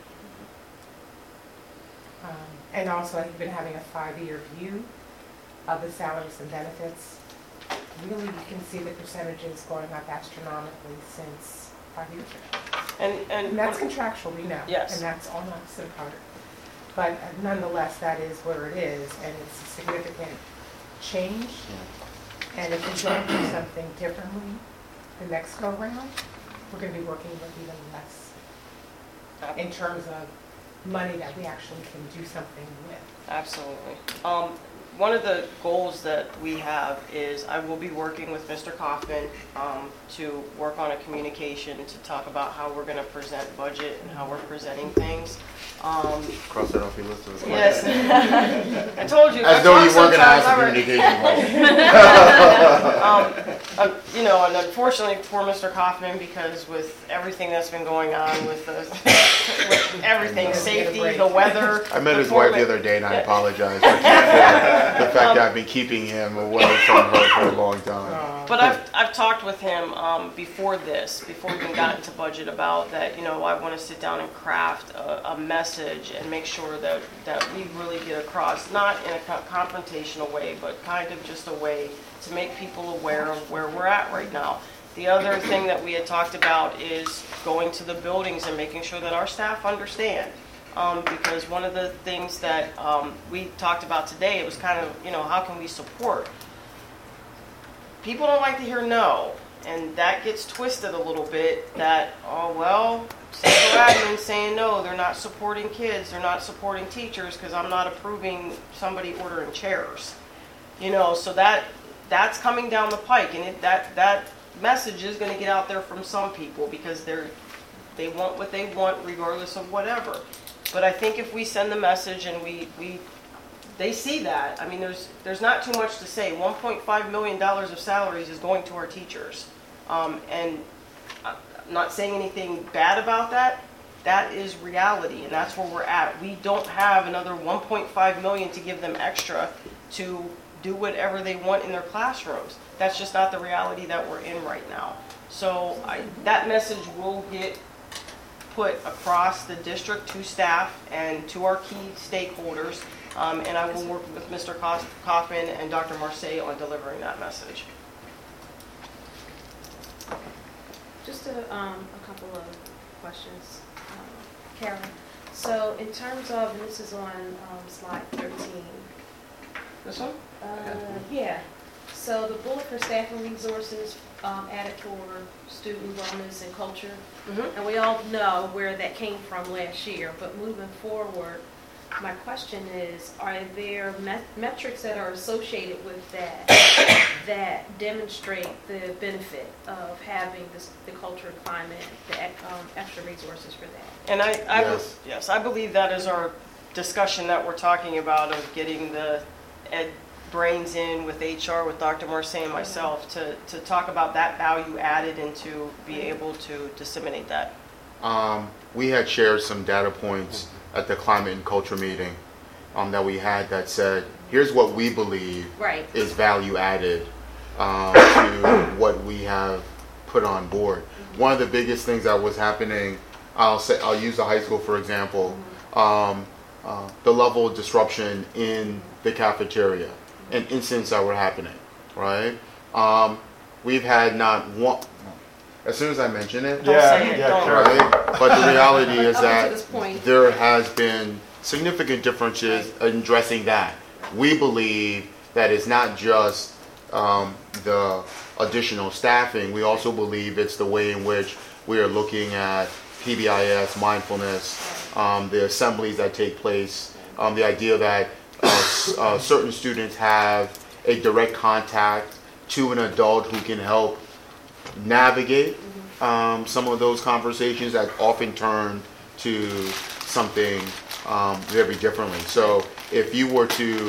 that. Um, and also, I've been having a five-year view of the salaries and benefits. Really, you can see the percentages going up astronomically since five years ago. And, and, and that's contractual, we know. Yes. And that's all not so part. But uh, nonetheless, that is where it is, and it's a significant change. Yeah. And if we don't do something differently the next go around, we're going to be working with even less in terms of money that we actually can do something with. Absolutely. Um, one of the goals that we have is I will be working with Mister Kaufman um, to work on a communication to talk about how we're going to present budget and how we're presenting things. Um, Cross that off your list. Of yes. I told you. As I though talk you weren't going to ask sometimes, a I communication question. um, uh, you know, and unfortunately for Mister Kaufman, because with everything that's been going on with the with everything, safety, the weather. I met the his wife the format- other day, and I apologize for, for the fact that I've been keeping him away from her for a long time. But I've, I've talked with him um, before this, before we even got into budget, about that, you know, I want to sit down and craft a, a message and make sure that, that we really get across, not in a co- confrontational way, but kind of just a way to make people aware of where we're at right now. The other thing that we had talked about is going to the buildings and making sure that our staff understand. Um, because one of the things that um, we talked about today, it was kind of, you know, how can we support? People don't like to hear no, and that gets twisted a little bit that, oh, well, central admin saying no, they're not supporting kids, they're not supporting teachers because I'm not approving somebody ordering chairs. You know, so that that's coming down the pike, and it, that, that message is going to get out there from some people because they're they want what they want regardless of whatever. But I think if we send the message and we, we they see that, I mean, there's there's not too much to say. one point five million dollars of salaries is going to our teachers. Um, and I'm not saying anything bad about that. That is reality, and that's where we're at. We don't have another one point five million dollars to give them extra to do whatever they want in their classrooms. That's just not the reality that we're in right now. So I, that message will get put across the district to staff and to our key stakeholders. Um, and I will work with Mister Kaufman and Doctor Marseille on delivering that message. Just a, um, a couple of questions, um, Karen. So in terms of, and this is on um, slide thirteen. This one? Uh, yeah. So the bullet for staffing resources um, added for student wellness and culture. Mm-hmm. And we all know where that came from last year, but moving forward, my question is, are there met- metrics that are associated with that that demonstrate the benefit of having this, the culture climate, the um, extra resources for that? And I, I Yes. be- yes, I believe that is our discussion that we're talking about of getting the ed brains in with H R, with Doctor Marseille and myself to, to talk about that value added and to be able to disseminate that. Um, we had shared some data points at the climate and culture meeting um, that we had that said, here's what we believe Right. is value added um, to what we have put on board. Mm-hmm. One of the biggest things that was happening, I'll say, I'll use the high school for example, mm-hmm. um, uh, the level of disruption in the cafeteria and incidents that were happening, right? Um, we've had not one, as soon as I mention it, Don't say it, don't. right? But the reality is Up that to this point. there has been significant differences in addressing that. We believe that it's not just um, the additional staffing. We also believe it's the way in which we are looking at P B I S, mindfulness, um, the assemblies that take place, um, the idea that uh, s- uh, certain students have a direct contact to an adult who can help navigate um, some of those conversations that often turn to something um, very differently. So if you were to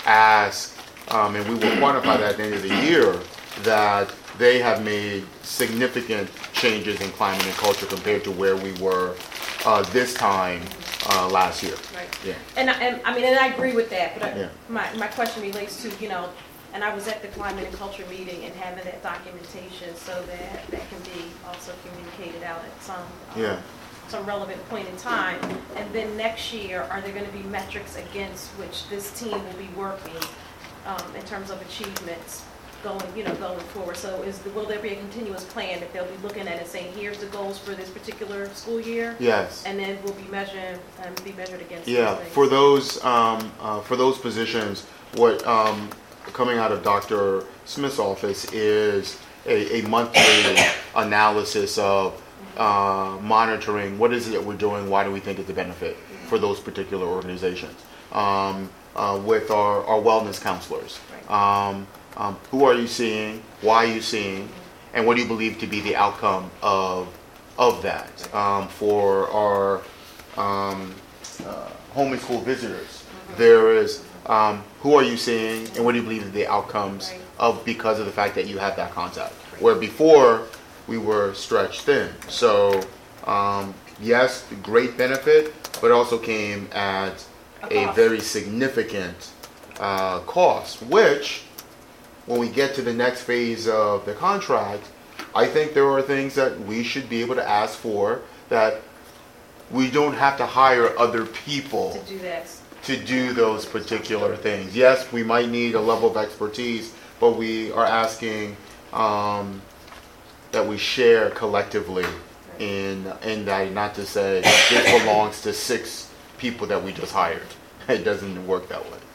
ask, um, and we will quantify that at the end of the year, that they have made significant changes in climate and culture compared to where we were uh, this time uh, last year. Right. Yeah. And I, and I mean, and I agree with that, but I, Yeah. my, my question relates to, you know, and I was at the climate and culture meeting and having that documentation so that that can be also communicated out at some um, Yeah. some relevant point in time. And then next year, are there going to be metrics against which this team will be working um, in terms of achievements going, you know, going forward? So is the, will there be a continuous plan that they'll be looking at and saying, here's the goals for this particular school year? Yes. And then we'll be measured and be measured against Yeah, those things? for those um, uh, for those positions, what um, coming out of Doctor Smith's office is a, a monthly analysis of uh, monitoring what is it that we're doing, why do we think it's a benefit, for those particular organizations. Um, uh, with our, our wellness counselors. Um, um, who are you seeing? Why are you seeing? And what do you believe to be the outcome of of that? Um, for our um, uh, home and school visitors, there is um, who are you seeing, and what do you believe are the outcomes of because of the fact that you have that contact? Where before we were stretched thin. So um, yes, great benefit, but also came at a very significant uh, cost, which when we get to the next phase of the contract, I think there are things that we should be able to ask for that we don't have to hire other people To do that. to do those particular things. Yes, we might need a level of expertise, but we are asking um, that we share collectively in in that, not to say this belongs to six people that we just hired. It doesn't work that way.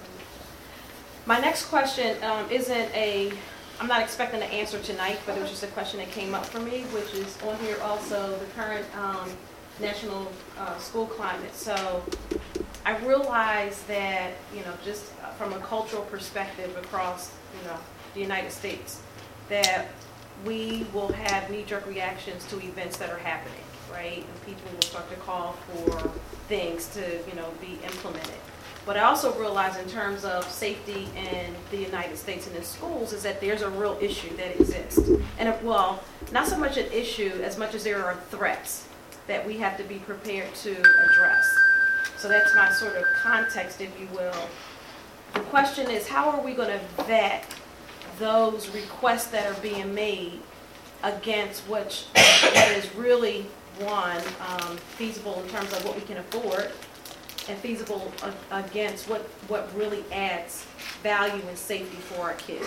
My next question um, isn't a, I'm not expecting an answer tonight, but it was just a question that came up for me, which is on here also, the current um, national uh, school climate. So I realize that, you know, just from a cultural perspective across, you know, the United States, that we will have knee-jerk reactions to events that are happening, right? And people will start to call for things to, you know, be implemented. But I also realize in terms of safety in the United States and in schools is that there's a real issue that exists. And if, well, not so much an issue as much as there are threats that we have to be prepared to address. So that's my sort of context, if you will. The question is, how are we going to vet those requests that are being made against which, what is really, one, um, feasible in terms of what we can afford, and feasible a- against what, what really adds value and safety for our kids?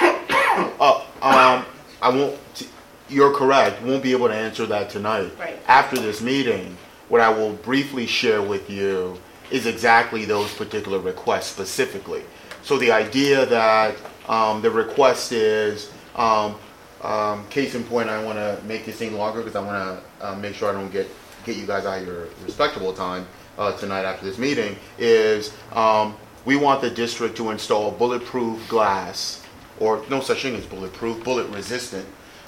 Uh, um, I won't, t- you're correct, won't be able to answer that tonight. Right. After this meeting, what I will briefly share with you is exactly those particular requests specifically. So the idea that um, the request is, um, um, case in point, I want to make this thing longer because I want to uh, make sure I don't get, get you guys out of your respectable time uh, tonight after this meeting, is um, we want the district to install bulletproof glass, or no such thing as bulletproof, bullet resistant,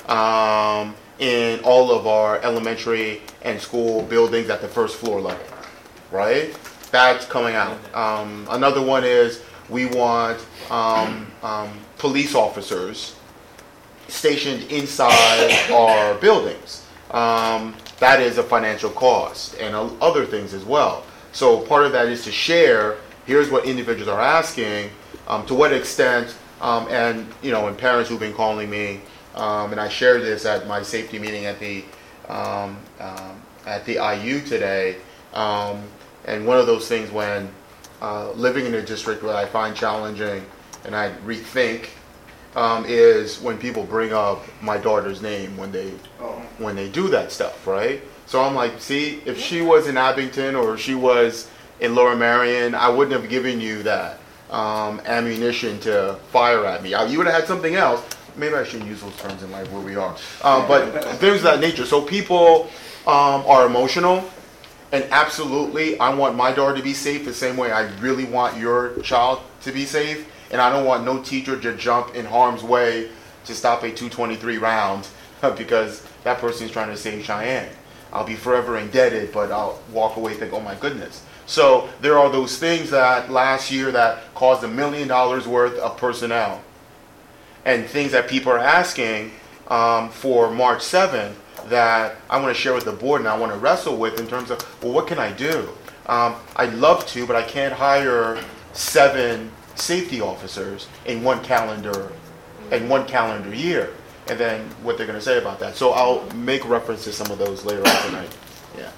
um, in all of our elementary and school buildings at the first floor level, right? That's coming out. Um, another one is we want um, um, police officers stationed inside our buildings. Um, that is a financial cost, and uh, other things as well. So part of that is to share, here's what individuals are asking, um, to what extent, um, and you know, and parents who've been calling me, um, and I shared this at my safety meeting at the um, um, at the I U today, um, and one of those things when uh, living in a district that I find challenging and I rethink um, is when people bring up my daughter's name when they Oh. when they do that stuff, right? So I'm like, see, if she was in Abington or she was in Lower Marion, I wouldn't have given you that um, ammunition to fire at me. I, you would have had something else. Maybe I shouldn't use those terms in life where we are. Uh, but things of that nature. So people um, are emotional, and absolutely, I want my daughter to be safe the same way I really want your child to be safe. And I don't want no teacher to jump in harm's way to stop a two twenty-three round because that person is trying to save Cheyenne. I'll be forever indebted, but I'll walk away and think, oh my goodness. So there are those things that last year that caused a million dollars worth of personnel, and things that people are asking um, for March seventh that I want to share with the board and I want to wrestle with in terms of, well, what can I do? Um, I'd love to, but I can't hire seven safety officers in one calendar, in one calendar year. And then what they're going to say about that. So I'll make reference to some of those later on tonight. Yeah.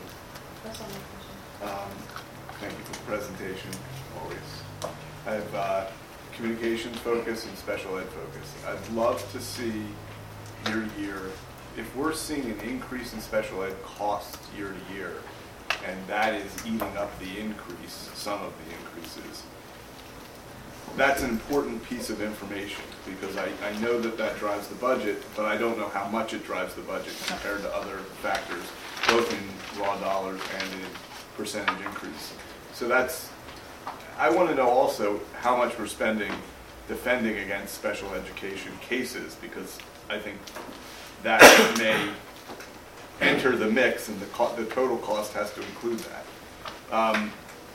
Um, Thank you for the presentation, always. I have uh, communications focus and special ed focus. I'd love to see year to year, if we're seeing an increase in special ed costs year to year, and that is eating up the increase, some of the increases, that's an important piece of information because I, I know that that drives the budget, but I don't know how much it drives the budget compared to other factors, both in raw dollars and in percentage increase. So that's, I want to know also how much we're spending defending against special education cases, because I think that may enter the mix, and the, co- the total cost has to include that. Um,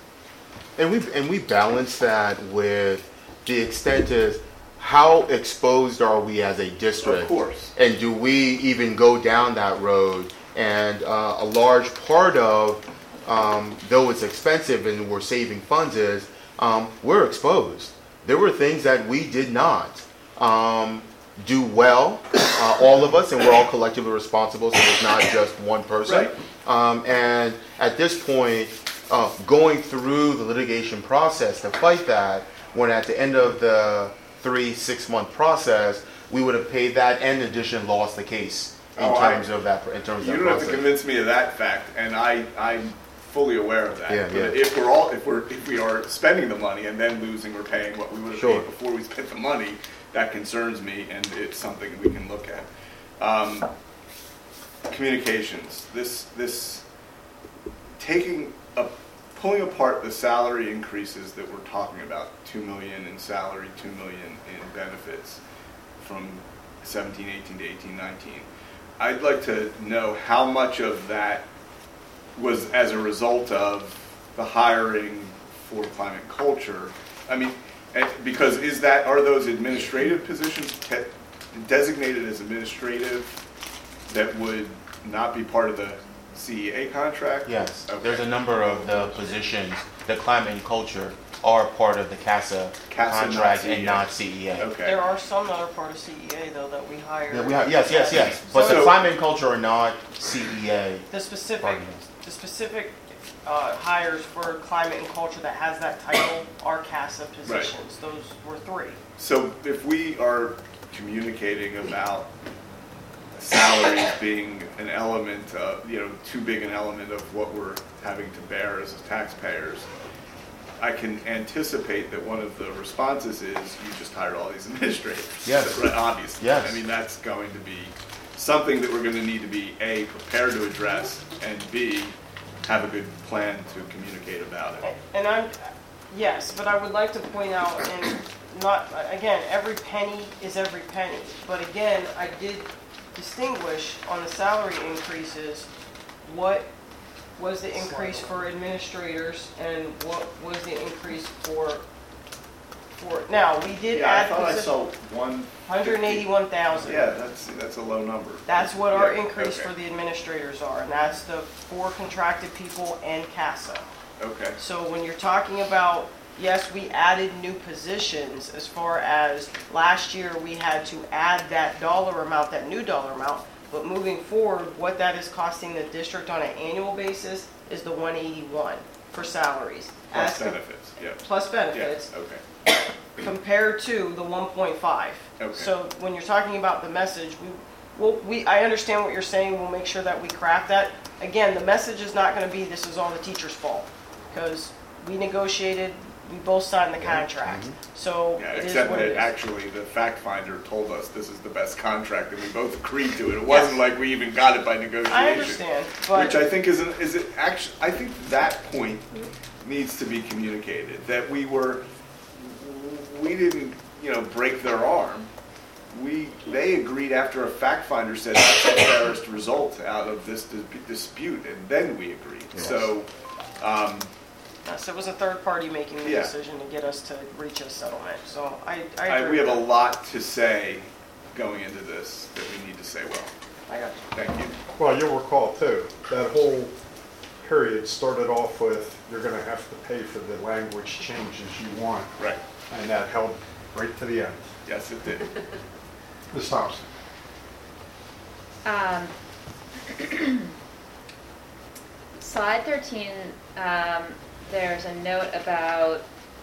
And we and we balance that with the extent is how exposed are we as a district? Of course. And do we even go down that road? And uh, a large part of, um, though it's expensive and we're saving funds, is um, we're exposed. There were things that we did not um, do well, uh, all of us, and we're all collectively responsible, so it's not just one person. Right. Um, and at this point, uh, going through the litigation process to fight that, when at the end of the three, six-month process, we would have paid that and in addition lost the case in Oh, I- terms of that. In terms You of that don't have to process. convince me of that fact, and I, I'm fully aware of that. Yeah, But yeah. If we're all, if we're, if we are spending the money and then losing or paying what we would have Sure. paid before we spent the money, that concerns me, and it's something we can look at. Um, communications. This, this, taking a, pulling apart the salary increases that we're talking about, two million in salary, two million in benefits, from seventeen, eighteen to eighteen, nineteen. I'd like to know how much of that was as a result of the hiring for climate and culture. I mean, and- because is that, are those administrative positions te- designated as administrative that would not be part of the C E A contract? Yes, Okay. there's a number of the positions, the climate and culture, are part of the CASA, CASA, not contract C E A. and not C E A. Okay. There are some that are part of C E A though that we hire. Yeah, we have, yes, yes, yes, but So- the climate and culture are not C E A. The specific, Partners. the specific uh, hires for climate and culture that has that title are CASA positions. Those were three. So if we are communicating about salaries being an element of, you know, too big an element of what we're having to bear as taxpayers, I can anticipate that one of the responses is you just hired all these administrators. Yes. Right, obviously. Yes. I mean, that's going to be something that we're going to need to be, A, prepared to address, and B, have a good plan to communicate about it. And I'm, yes, but I would like to point out, and not, again, every penny is every penny. But again, I did distinguish on the salary increases, what was the increase for administrators and what was the increase for, for, now, we did Yeah, I add. thought I posi- saw one. one hundred eighty-one thousand. Yeah, that's, that's a low number. That's what our Yeah, increase okay. for the administrators are, and that's the four contracted people and CASA. Okay. So when you're talking about, yes, we added new positions, as far as last year, we had to add that dollar amount, that new dollar amount, but moving forward, what that is costing the district on an annual basis is the one eighty-one for salaries. Plus As com- benefits, yeah. Plus benefits, Yeah, okay. compared to the one point five. Okay. So when you're talking about the message, we, well, we, I understand what you're saying, we'll make sure that we craft that. Again, the message is not gonna be, this is all the teacher's fault, because we negotiated, we both signed the contract, so Yeah, it is except what it that is. actually the fact finder told us this is the best contract and we both agreed to it. It wasn't like we even got it by negotiation. I understand, but. Which I think is, an, is it actually, I think that point needs to be communicated, that we were, we didn't, you know, break their arm. We, they agreed after a fact finder said that's the fairest result out of this dis- dispute, and then we agreed. Yes. So, um, Yes, it was a third party making the Yeah. decision to get us to reach a settlement, so I, I I, agree we have with a that. lot to say going into this that we need to say well. I got you. Thank you. Well, you'll recall too, that whole period started off with, you're gonna have to pay for the language changes you want, Right. and that held right to the end. Yes, it did. Miz Thompson? Um, slide thirteen, um, there's a note about,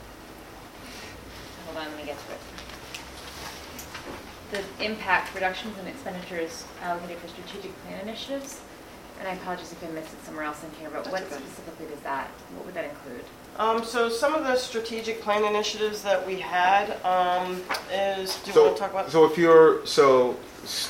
hold on, let me get to it. The impact reductions in expenditures allocated for strategic plan initiatives. And I apologize if I missed it somewhere else in here, but what That's okay. specifically does that, what would that include? Um, so some of the strategic plan initiatives that we had, um, is, do you So, wanna talk about? so if you're, so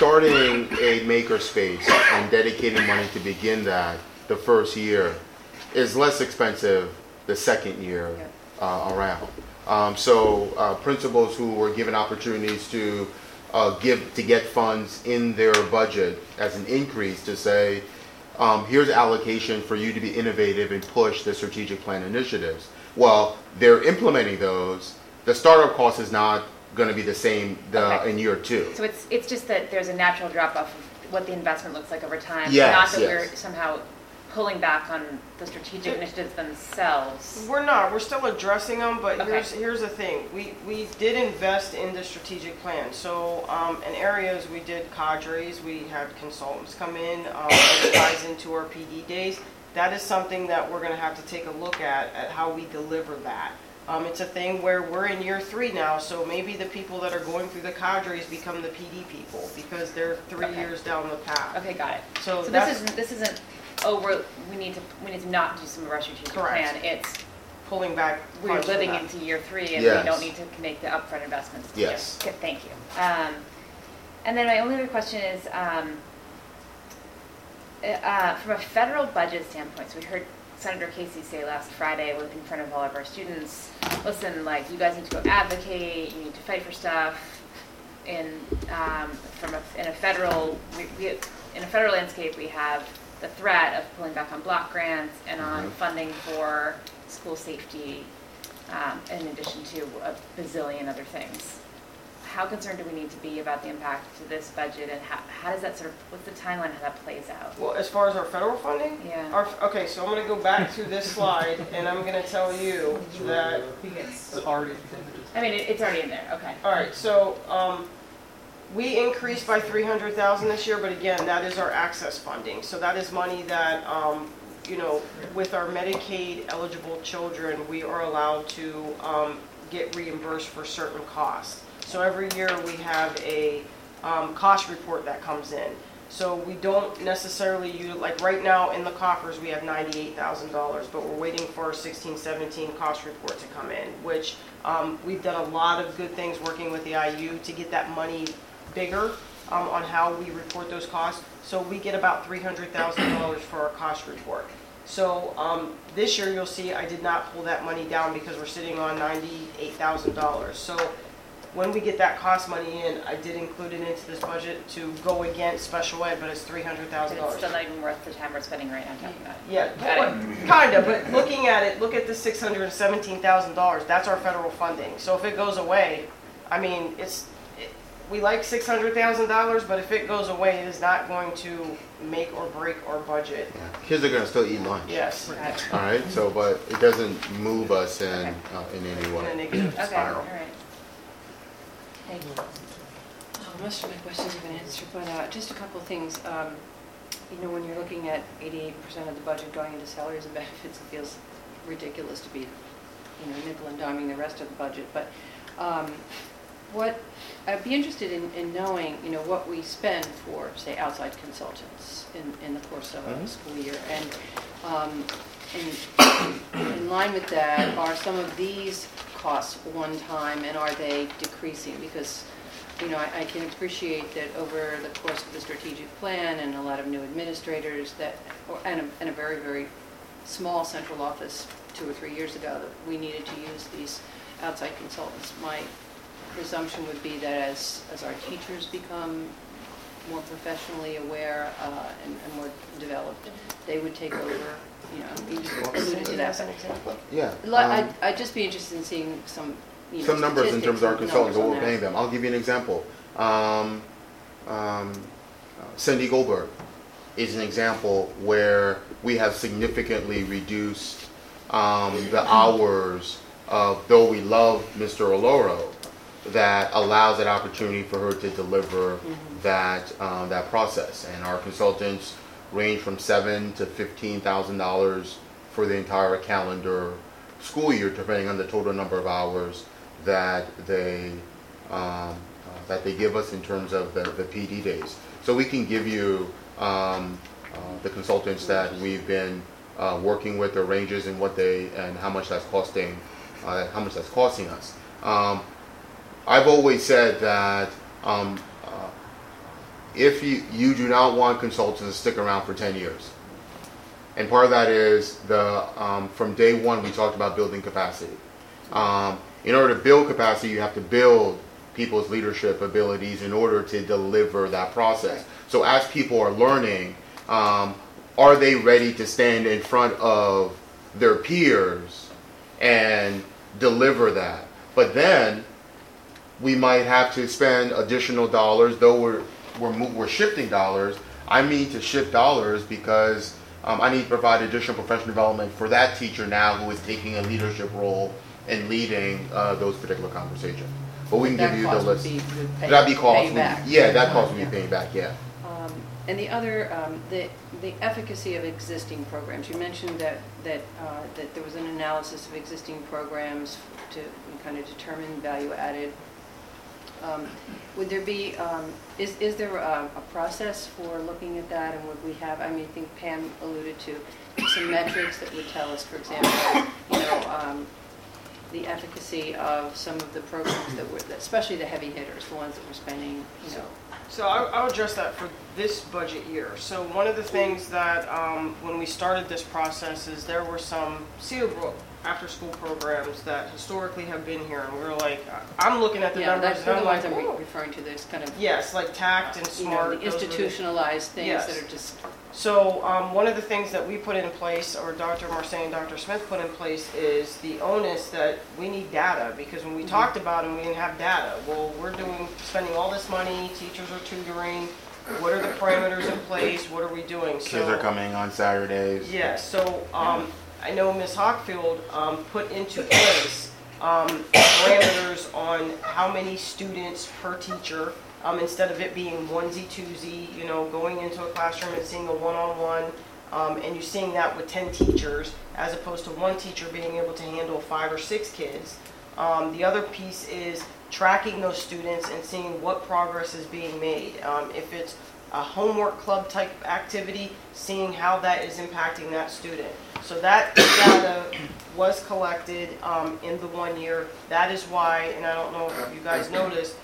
starting a maker space and dedicating money to begin that the first year, is less expensive the second year uh, around. Um, so uh, principals who were given opportunities to uh, give to get funds in their budget as an increase to say, um, here's allocation for you to be innovative and push the strategic plan initiatives. Well, they're implementing those. The startup cost is not going to be the same the, Okay. in year two. So it's, it's just that there's a natural drop off of what the investment looks like over time. Yes, Not that yes. we're somehow pulling back on the strategic initiatives themselves. We're not, we're still addressing them, but Okay. here's, here's the thing. We, we did invest in the strategic plan. So, um, in areas we did cadres, we had consultants come in, um, it ties into our P D days. That is something that we're gonna have to take a look at, at how we deliver that. Um, it's a thing where we're in year three now, so maybe the people that are going through the cadres become the P D people because they're three Okay. years down the path. Okay, got it. So So that's- this isn't, this isn't, oh, we're, we need to, we need to not do some of our strategic Correct. plan. It's, Pulling back. we're funds from living that. into year three and Yes. we don't need to make the upfront investments. to do it. Yes. Okay, thank you. Um, and then my only other question is, um, uh, from a federal budget standpoint, so we heard Senator Casey say last Friday in front of all of our students, listen, like, you guys need to go advocate, you need to fight for stuff. In, um, from a, in a federal, we, we, in a federal landscape, we have the threat of pulling back on block grants and on Mhm. funding for school safety, um, in addition to a bazillion other things. How concerned do we need to be about the impact to this budget, and how, how does that sort of, what's the timeline how that plays out? Well, as far as our federal funding? Yeah. Our, okay, so I'm gonna go back to this slide, and I'm gonna tell you that, It's already. I mean, it, it's already in there, okay. all right, so, um, we increased by three hundred thousand this year, but again, that is our access funding. So that is money that, um, you know, with our Medicaid eligible children, we are allowed to, um, get reimbursed for certain costs. So every year we have a, um, cost report that comes in. So we don't necessarily use, like right now in the coffers, we have ninety-eight thousand dollars, but we're waiting for our sixteen seventeen cost report to come in, which, um, we've done a lot of good things working with the I U to get that money bigger, um, on how we report those costs. So we get about three hundred thousand dollars for our cost report. So, um, this year you'll see I did not pull that money down because we're sitting on ninety-eight thousand dollars. So when we get that cost money in, I did include it into this budget to go against special ed, but it's three hundred thousand But it's dollars. still not even worth the time we're spending right now talking about it. Yeah, Got it. kind of, but looking at it, look at the six hundred seventeen thousand dollars, that's our federal funding. So if it goes away, I mean, it's, it- we like six hundred thousand dollars, but if it goes away, it is not going to make or break our budget. Yeah. Kids are going to still eat lunch. Yes. Got it. All right. So, but it doesn't move us in Okay. uh, in any In a way. negative Okay, all spiral. right. Thank you. Oh, most of my questions have been answered, but uh, just a couple of things. Um, You know, when you're looking at eighty-eight percent of the budget going into salaries and benefits, it feels ridiculous to be, you know, nickel and diming the rest of the budget. But um, what, I'd be interested in, in knowing, you know, what we spend for, say, outside consultants in, in the course of a Mhm. school year. And um, in, in line with that, are some of these costs one-time, and are they decreasing? Because, you know, I, I can appreciate that over the course of the strategic plan and a lot of new administrators that, or, and, a, and a very, very small central office two or three years ago, that we needed to use these outside consultants. My presumption would be that as, as our teachers become more professionally aware uh, and, and more developed, they would take over, you know, you alluded to that. but- Yeah. Li- I'd, um, I'd just be interested in seeing some, you know, some numbers in terms of our statistics, consultants, what numbers we're on paying that. them. I'll give you an example. Um, um, uh, Cindy Goldberg is an example where we have significantly reduced um, the hours of, though we love Mister Oloro, that allows that opportunity for her to deliver Mhm. that um, that process. And our consultants range from seven to fifteen thousand dollars for the entire calendar school year, depending on the total number of hours that they um, uh, that they give us in terms of the, the P D days. So we can give you um, uh, the consultants that we've been uh, working with, their ranges and what they and how much that's costing, uh, how much that's costing us. Um, I've always said that um, uh, if you, you do not want consultants to stick around for ten years, And part of that is the, um, from day one, we talked about building capacity. Um, in order to build capacity, you have to build people's leadership abilities in order to deliver that process. So as people are learning, um, are they ready to stand in front of their peers and deliver that? But then we might have to spend additional dollars, though we're we're, mo- we're shifting dollars. I mean to shift dollars because um, I need to provide additional professional development for that teacher now who is taking a leadership role and leading uh, those particular conversations. But we can That give you the cost would list. be- would pay- That'd be cost. pay would- back. Yeah, that cost would be paying back. Yeah. Um, And the other, um, the the efficacy of existing programs. You mentioned that that uh, that there was an analysis of existing programs to kind of determine value added. Um, Would there be, um, is is there a a process for looking at that, and would we have, I mean, I think Pam alluded to some metrics that would tell us, for example, you know, um, the efficacy of some of the programs that were, especially the heavy hitters, the ones that were spending, you know. So I- I'll address that for this budget year. So one of the things that, um, when we started this process is there were some Cedarbrooke after-school programs that historically have been here, and we were like, I'm looking at the Yeah, numbers that's and the I'm ones like, I'm re- "Whoa." referring to, this kind of, Yes, like tact and you know, smart. the those were the- institutionalized things Yes. that are just, So um, one of the things that we put in place, or Doctor Marseille and Doctor Smith put in place, is the onus that we need data, because when we talked about them, we didn't have data. Well, we're doing, spending all this money, teachers are tutoring, what are the parameters in place, what are we doing? Kids So- are coming on Saturdays. Yes, so um, I know Miz Hockfield um, put into place um, parameters on how many students per teacher, um, instead of it being onesie, twosie, you know, going into a classroom and seeing a one-on-one, um, and you're seeing that with ten teachers, as opposed to one teacher being able to handle five or six kids. Um, the other piece is tracking those students and seeing what progress is being made. Um, if it's a homework club type activity, seeing how that is impacting that student. So that data was collected um, in the one year. That is why, and I don't know if you guys noticed,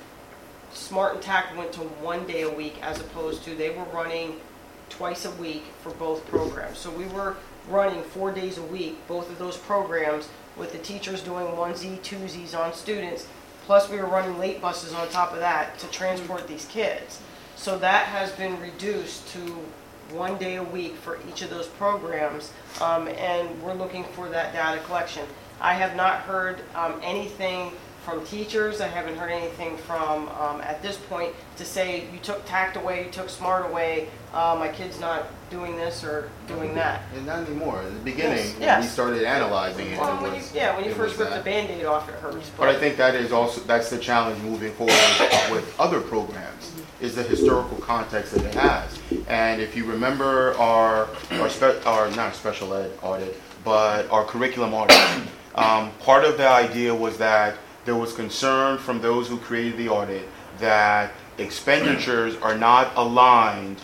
Smart and Tact went to one day a week as opposed to they were running twice a week for both programs. So we were running four days a week, both of those programs, with the teachers doing onesie, twosies on students, plus we were running late buses on top of that to transport these kids. So that has been reduced to one day a week for each of those programs, um, and we're looking for that data collection. I have not heard um, anything from teachers, I haven't heard anything from, um, at this point, to say you took tact away, you took smart away, uh, my kid's not doing this or doing that. And not anymore. In the beginning, Yes, when yes. we started analyzing it, Well, it when you, was, yeah, when you it first was rip the that. Band-Aid off, it hurts. But I think that is also, that's the challenge moving forward with other programs, is the historical context that it has. And if you remember our, our, spe- our not special ed audit, but our curriculum audit, um, part of the idea was that there was concern from those who created the audit that expenditures are not aligned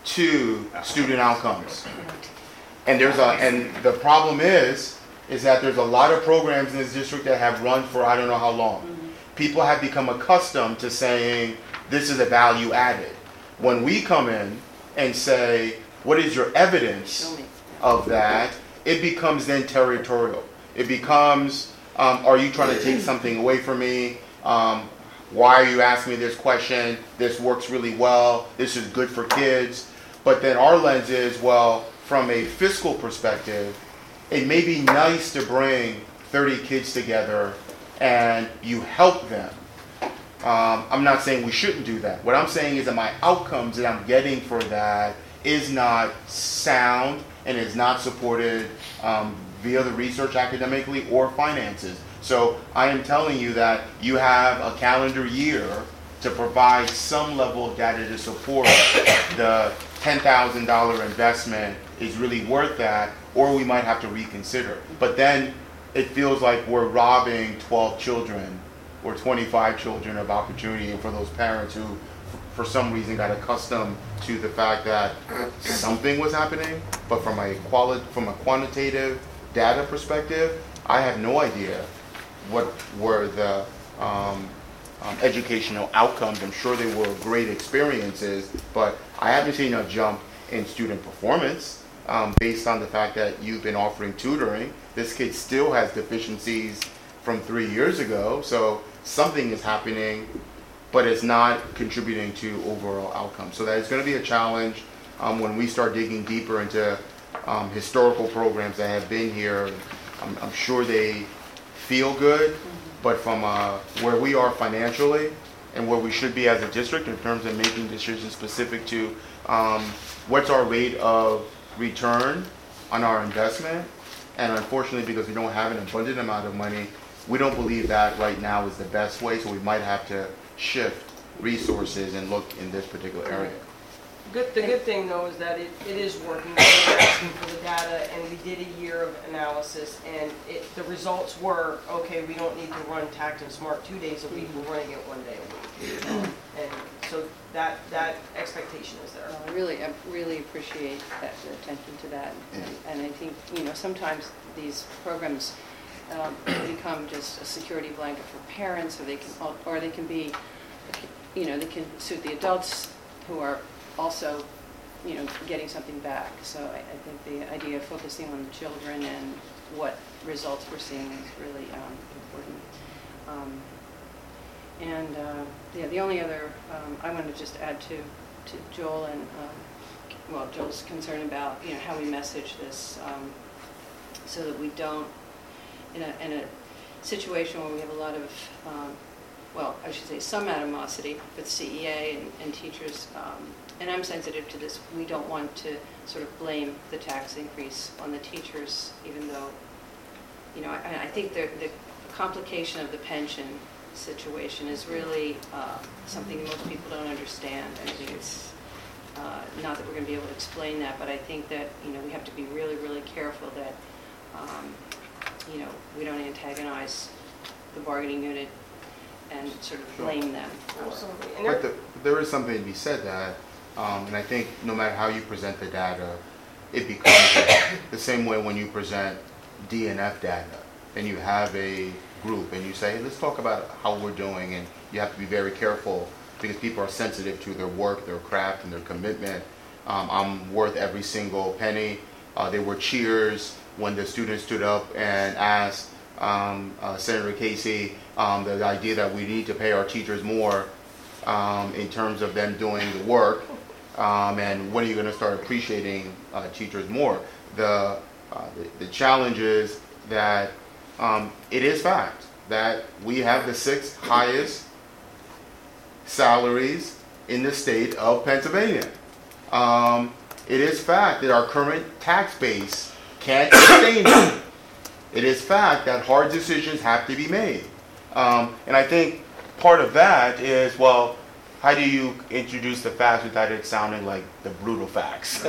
to student outcomes. And there's a, and the problem is, is that there's a lot of programs in this district that have run for I don't know how long. People have become accustomed to saying, this is a value added. When we come in and say, what is your evidence of that, it becomes then territorial. It becomes, um, are you trying to take something away from me? Um, why are you asking me this question? This works really well. This is good for kids. But then our lens is, well, from a fiscal perspective, it may be nice to bring thirty kids together and you help them. Um, I'm not saying we shouldn't do that. What I'm saying is that my outcomes that I'm getting for that is not sound and is not supported um, via the research academically or finances. So I am telling you that you have a calendar year to provide some level of data to support the ten thousand dollars investment is really worth that, or we might have to reconsider. But then it feels like we're robbing twelve children or twenty-five children of opportunity, and for those parents who for some reason got accustomed to the fact that something was happening, but from a quali- from a quantitative data perspective, I have no idea what were the um, um, educational outcomes. I'm sure they were great experiences, but I haven't seen a jump in student performance. um, based on the fact that you've been offering tutoring. This kid still has deficiencies from three years ago, so something is happening, but it's not contributing to overall outcomes. So that is going to be a challenge um, when we start digging deeper into um, historical programs that have been here. I'm, I'm sure they feel good, but from uh, where we are financially and where we should be as a district in terms of making decisions specific to um, what's our rate of return on our investment, and unfortunately because we don't have an abundant amount of money, we don't believe that right now is the best way, so we might have to shift resources and look in this particular area. Good, the good thing though is that it, it is working. We're asking for the data, and we did a year of analysis, and it, the results were, okay, we don't need to run Tact and Smart two days a week, we're running it one day a week. Um, and so that that expectation is there. I really, I really appreciate that, the attention to that. And, and I think, you know, sometimes these programs um, become just a security blanket for parents, or they can, or they can be, you know, they can suit the adults who are also, you know, getting something back. So I, I think the idea of focusing on the children and what results we're seeing is really um, important. Um, and uh, yeah, the only other, um, I want to just add to, to Joel and, um, well, Joel's concern about, you know, how we message this um, so that we don't, in a, in a situation where we have a lot of, um, well, I should say some animosity with C E A and, and teachers, um, and I'm sensitive to this, we don't want to sort of blame the tax increase on the teachers, even though, you know, I, I think the, the complication of the pension situation is really uh, something most people don't understand. I think it's uh, not that we're going to be able to explain that, but I think that, you know, we have to be really, really careful that, um, you know, we don't antagonize the bargaining unit and sort of blame them for. Absolutely. But the, there is something to be said that, um, and I think no matter how you present the data, it becomes the same way when you present D N F data and you have a group and you say, hey, let's talk about how we're doing, and you have to be very careful because people are sensitive to their work, their craft, and their commitment. Um, I'm worth every single penny. Uh, there were cheers when the students stood up and asked um, uh, Senator Casey um, the idea that we need to pay our teachers more um, in terms of them doing the work, um, and when are you going to start appreciating uh, teachers more? The, uh, the, the challenge is that um, it is fact that we have the sixth highest salaries in the state of Pennsylvania. Um, it is fact that our current tax base can't sustain it. It is fact that hard decisions have to be made. Um, and I think part of that is, well, how do you introduce the facts without it sounding like the brutal facts?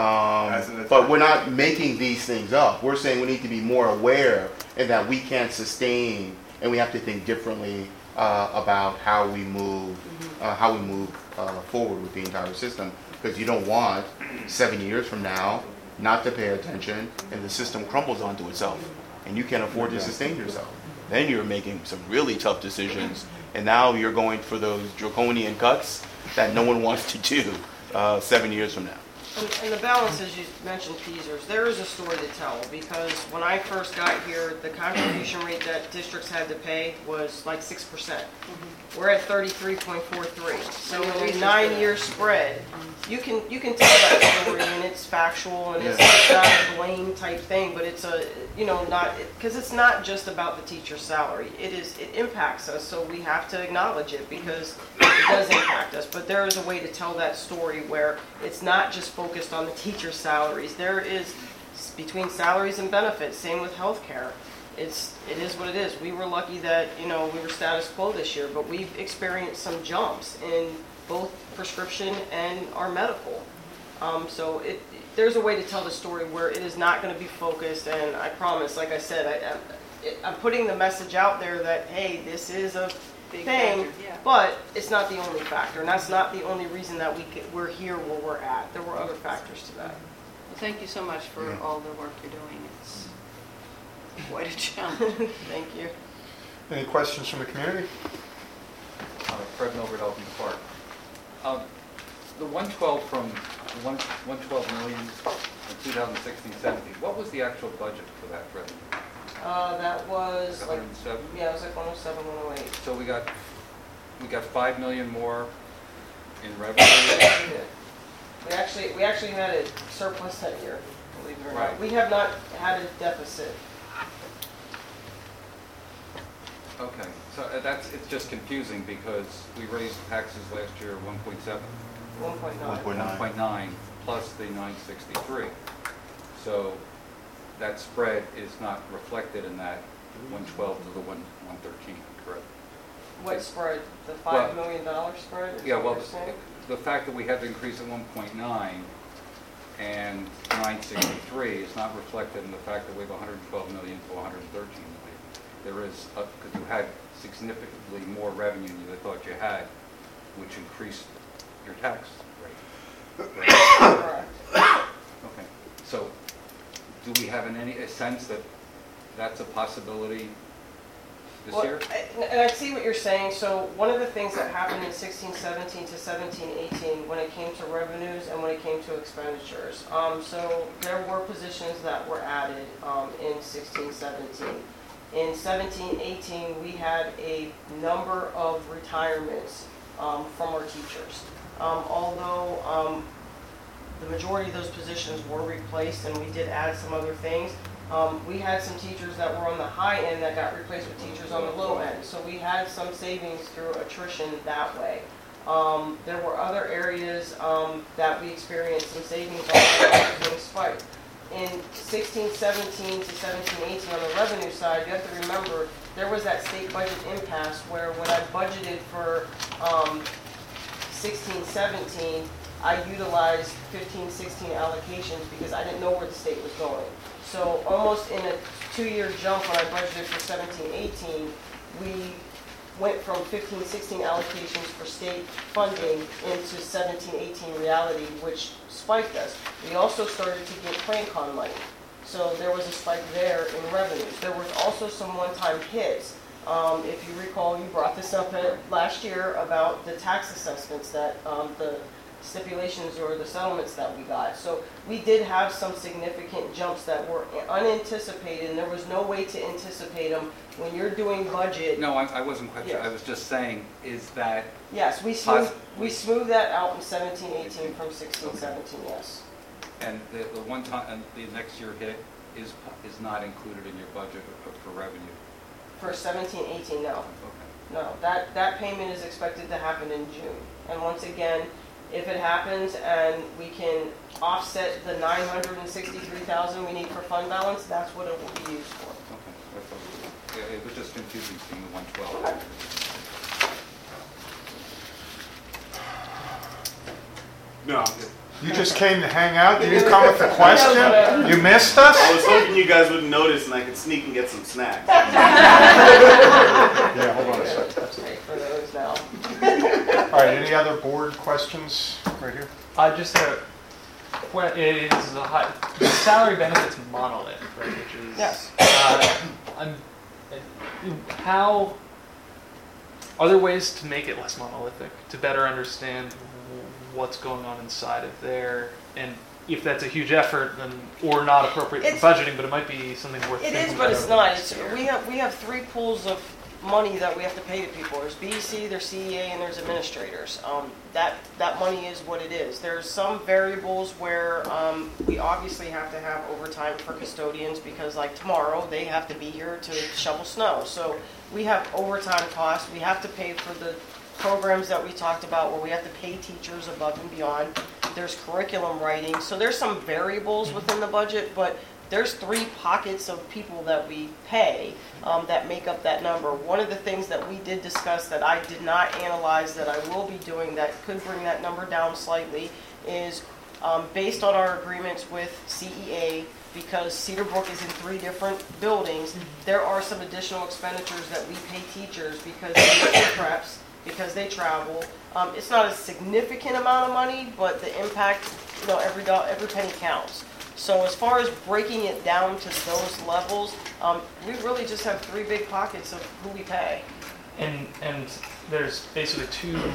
um, but we're not making these things up. We're saying we need to be more aware and that we can't sustain, and we have to think differently uh, about how we move, uh, how we move uh, forward with the entire system. Because you don't want seven years from now not to pay attention and the system crumbles onto itself and you can't afford to sustain yourself. Then you're making some really tough decisions, and now you're going for those draconian cuts that no one wants to do uh, seven years from now. And, and the balance, as you mentioned, teasers, there is a story to tell, because when I first got here, the contribution rate that districts had to pay was like six percent. Mm-hmm. We're at thirty-three point four three. So in a nine-year spread, you can you can tell that story, and it's factual, and it's not a blame type thing, but it's a, you know, not, because it's not just about the teacher's salary. It is, it impacts us, so we have to acknowledge it because it does impact us. But there is a way to tell that story where it's not just focused on the teacher's salaries. There is, between salaries and benefits, same with healthcare. It's, it is what it is. We were lucky that, you know, we were status quo this year, but we've experienced some jumps in both prescription and our medical. Um, so it, there's a way to tell the story where it is not going to be focused, and I promise, like I said, I, I'm, it, I'm putting the message out there that, hey, this is a Big thing, factor, yeah. but it's not the only factor, and that's not the only reason that we could, we're here where we're at. There were other factors to that. Well, thank you so much for Yeah. all the work you're doing. It's quite a challenge. Thank you. Any questions from the community? Uh, Fred Milford, Elton Park. Um, the one twelve from, the one, one twelve million in two thousand sixteen seventeen, what was the actual budget for that revenue? Uh, that was Like like, one hundred seven? yeah, it was like one oh seven, one oh eight. So we got, we got five million more in revenue? We actually, we actually had a surplus that year, believe it or not. Right. We have not had a deficit. Okay, so uh, that's, it's just confusing because we raised taxes last year one point seven. one point nine. one point nine. one point nine plus the nine sixty-three. So that spread is not reflected in that one twelve to the one thirteen, correct? What spread? The Well, five million dollar spread? is Yeah, what well, you're saying? the fact that we have the increase at one point nine and nine sixty-three is not reflected in the fact that we have one hundred twelve million to one hundred thirteen million. There is, because you had significantly more revenue than you thought you had, which increased your tax rate. Correct. Okay, so do we have in any a sense that that's a possibility this Well, year? I- And I see what you're saying. So one of the things that happened in sixteen seventeen to seventeen eighteen when it came to revenues and when it came to expenditures. Um, so there were positions that were added um, in sixteen seventeen. In seventeen eighteen, we had a number of retirements um, from our teachers. Um, although um, the majority of those positions were replaced and we did add some other things, Um, we had some teachers that were on the high end that got replaced with teachers on the low end. So we had some savings through attrition that way. Um, there were other areas um, that we experienced some savings on that was spiked. In sixteen seventeen to seventeen eighteen on the revenue side, you have to remember there was that state budget impasse where when I budgeted for um, sixteen seventeen, I utilized fifteen sixteen allocations because I didn't know where the state was going. So almost in a two-year jump when I budgeted for seventeen eighteen, we went from fifteen sixteen allocations for state funding into seventeen eighteen reality, which spiked us. We also started to get PlanCon money. So there was a spike there in revenues. There was also some one-time hits. Um, if you recall, you brought this up at, last year about the tax assessments that um, the stipulations or the settlements that we got. So we did have some significant jumps that were unanticipated, and there was no way to anticipate them when you're doing budget. No, I, I wasn't quite sure. Yes. I was just saying, is that Yes, we smoothed, Poss- we smoothed that out in seventeen eighteen from sixteen seventeen, yes. and the, the one time and the next year hit is is not included in your budget for, for revenue? For seventeen eighteen, no. Okay. No, that, that payment is expected to happen in June. And once again, if it happens and we can offset the nine hundred sixty-three thousand we need for fund balance, that's what it will be used for. Okay. That's what it was. Yeah, it was just confusing seeing the one twelve. No. You just came to hang out? Did you come with a question? You missed us? I was hoping you guys wouldn't notice and I could sneak and get some snacks. Yeah, hold on a second. Take for those now. All right, any other board questions right here? I just had a, que- it is a high, the salary benefits monolith, right, which is, Yes. uh, I'm, uh, how, are there ways to make it less monolithic, to better understand what's going on inside of there, and if that's a huge effort, then, or not appropriate It's- for budgeting, but it might be something worth It thinking is, about but it's over the not. next It's, year. we have, we have three pools of money that we have to pay to people. There's B E C, there's C E A, and there's administrators. Um, that, that money is what it is. There's some variables where um, we obviously have to have overtime for custodians because like tomorrow, they have to be here to shovel snow. So we have overtime costs. We have to pay for the programs that we talked about where we have to pay teachers above and beyond. There's curriculum writing. So there's some variables within the budget, but there's three pockets of people that we pay um, that make up that number. One of the things that we did discuss that I did not analyze that I will be doing that could bring that number down slightly is um, based on our agreements with C E A, because Cedar Brook is in three different buildings, there are some additional expenditures that we pay teachers because they get preps, because they travel. Um, it's not a significant amount of money, but the impact, you know, every do- every penny counts. So as far as breaking it down to those levels, um, we really just have three big pockets of who we pay. And and there's basically two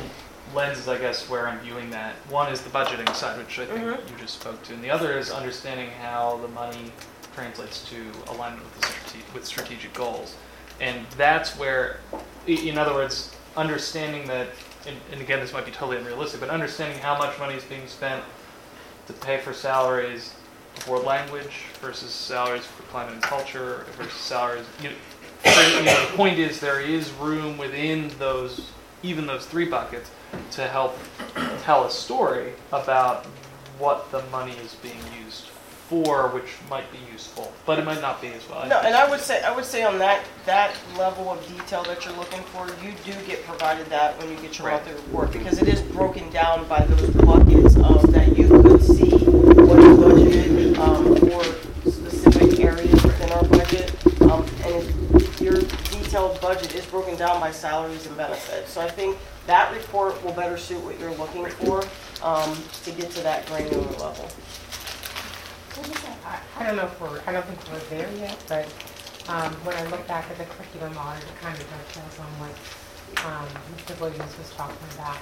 lenses, I guess, where I'm viewing that. One is the budgeting side, which I think Mhm. you just spoke to, and the other is understanding how the money translates to alignment with the strate- with strategic goals. And that's where, i- in other words, understanding that, and, and again, this might be totally unrealistic, but understanding how much money is being spent to pay for salaries for language versus salaries for climate and culture versus salaries. You know, for, you know, the point is there is room within those, even those three buckets, to help tell a story about what the money is being used for, which might be useful, but it might not be as well. No, and I would say, I would say on that, that level of detail that you're looking for, you do get provided that when you get your Right. monthly report, because it is broken down by those buckets of, that you could see what is budgeted, um, for specific areas within our budget. Um, and if your detailed budget is broken down by salaries and benefits. So I think that report will better suit what you're looking for, um, to get to that granular level. What is that? I, I don't know if we're, I don't think we're there yet, but um, when I look back at the curriculum audit, it kind of dovetails on what um, Mister Williams was talking about.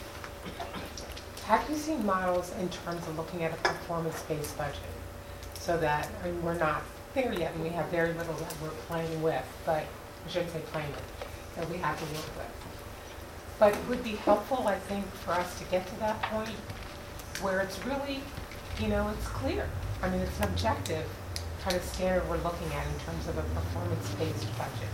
Have you seen models in terms of looking at a performance-based budget? So that, I mean, we're not there yet, and we have very little that we're playing with, but I shouldn't say playing with, that we have to work with. But it would be helpful, I think, for us to get to that point where it's really, you know, it's clear. I mean, it's an objective kind of standard we're looking at in terms of a performance-based budget.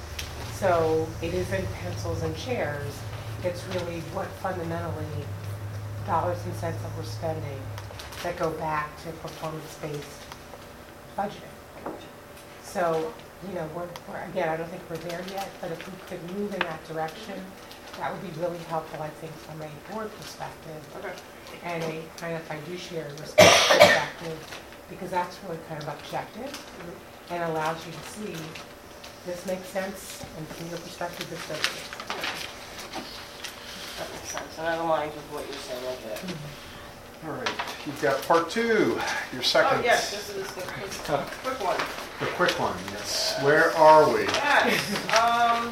So it isn't pencils and chairs. It's really what fundamentally dollars and cents that we're spending that go back to performance-based budgeting. So, you know, we're, we're, again, I don't think we're there yet, but if we could move in that direction, that would be really helpful, I think, from a board perspective. Okay. And a kind of fiduciary perspective, because that's really kind of objective and allows you to see this makes sense, and from your perspective, this doesn't make sense. That makes sense, and that aligns with what you're saying right there. All right, you've got part two, your second. Oh, yes, this is the quick, quick one. The quick one, yes. Where are we? Yes, um,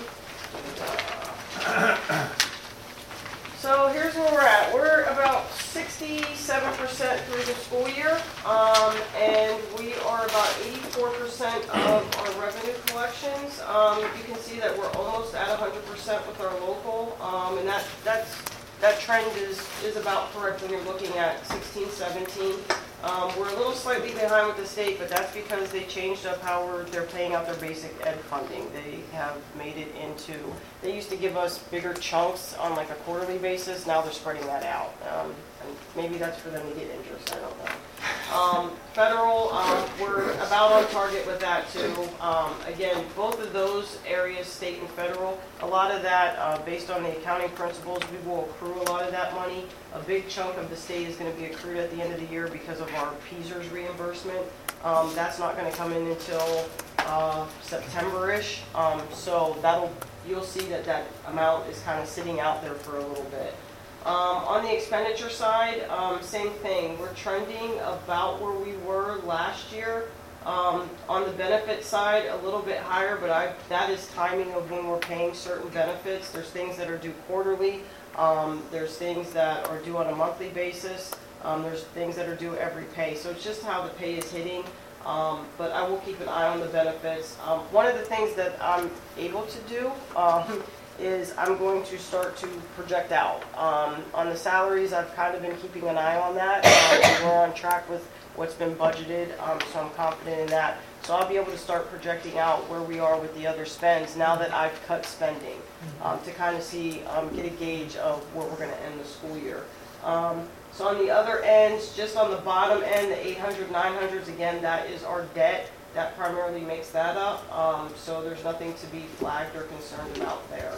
so here's where we're at. We're about sixty-seven percent through the school year, um, and we are about eighty-four percent of our revenue collections. Um, you can see that we're almost at one hundred percent with our local, um, and that that's that trend is is about correct when you're looking at sixteen, seventeen. Um, we're a little slightly behind with the state, but that's because they changed up how we're, they're paying out their basic ed funding. They have made it into, they used to give us bigger chunks on like a quarterly basis. Now they're spreading that out. Um, and maybe that's for them to get interest, I don't know. Um, federal, um, we're about on target with that too. Um, again, both of those areas, state and federal, a lot of that, uh, based on the accounting principles, we will accrue a lot of that money. A big chunk of the state is going to be accrued at the end of the year because of our P S E R S reimbursement. Um, that's not going to come in until uh, September-ish. Um, so that'll, you'll see that that amount is kind of sitting out there for a little bit. Um, on the expenditure side, um, same thing. We're trending about where we were last year. Um, on the benefit side, a little bit higher, but I, that is timing of when we're paying certain benefits. There's things that are due quarterly. Um, there's things that are due on a monthly basis. Um, there's things that are due every pay. So it's just how the pay is hitting. Um, but I will keep an eye on the benefits. Um, one of the things that I'm able to do um, is I'm going to start to project out. Um, on the salaries, I've kind of been keeping an eye on that. Um, we're on track with what's been budgeted, um, so I'm confident in that. So I'll be able to start projecting out where we are with the other spends now that I've cut spending, um, to kind of see, um, get a gauge of where we're going to end the school year. Um, so on the other ends, just on the bottom end, the eight hundred, nine hundreds, again, that is our debt. That primarily makes that up, um, so there's nothing to be flagged or concerned about there.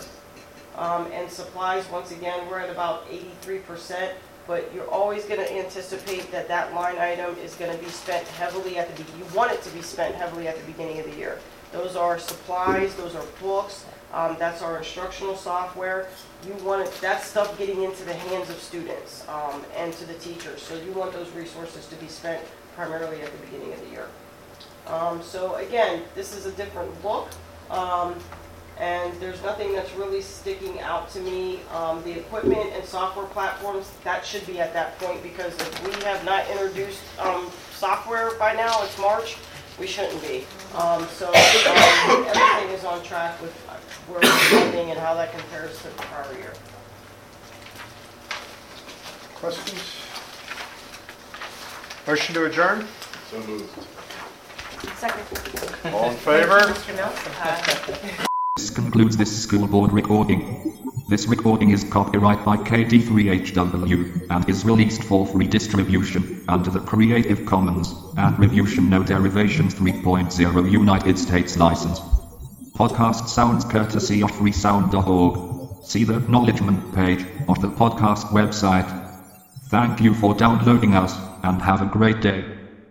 Um, and supplies, once again, we're at about eighty-three percent, but you're always going to anticipate that that line item is going to be spent heavily at the beginning. You want it to be spent heavily at the beginning of the year. Those are supplies, those are books, um, that's our instructional software. You want it, that stuff getting into the hands of students um, and to the teachers. So you want those resources to be spent primarily at the beginning of the year. Um, so again, this is a different look. Um, and there's nothing that's really sticking out to me. Um, the equipment and software platforms, that should be at that point, because if we have not introduced um, software by now, it's March, we shouldn't be. Um, so um, everything is on track with where we're spending and how that compares to the prior year. Questions? Motion to adjourn? So moved. Second. All in favor? Mister Nelson. This concludes this school board recording. This recording is copyright by K D three H W and is released for free distribution under the Creative Commons Attribution No Derivations three point oh United States license. Podcast sounds courtesy of freesound dot org. See the acknowledgement page of the podcast website. Thank you for downloading us, and have a great day.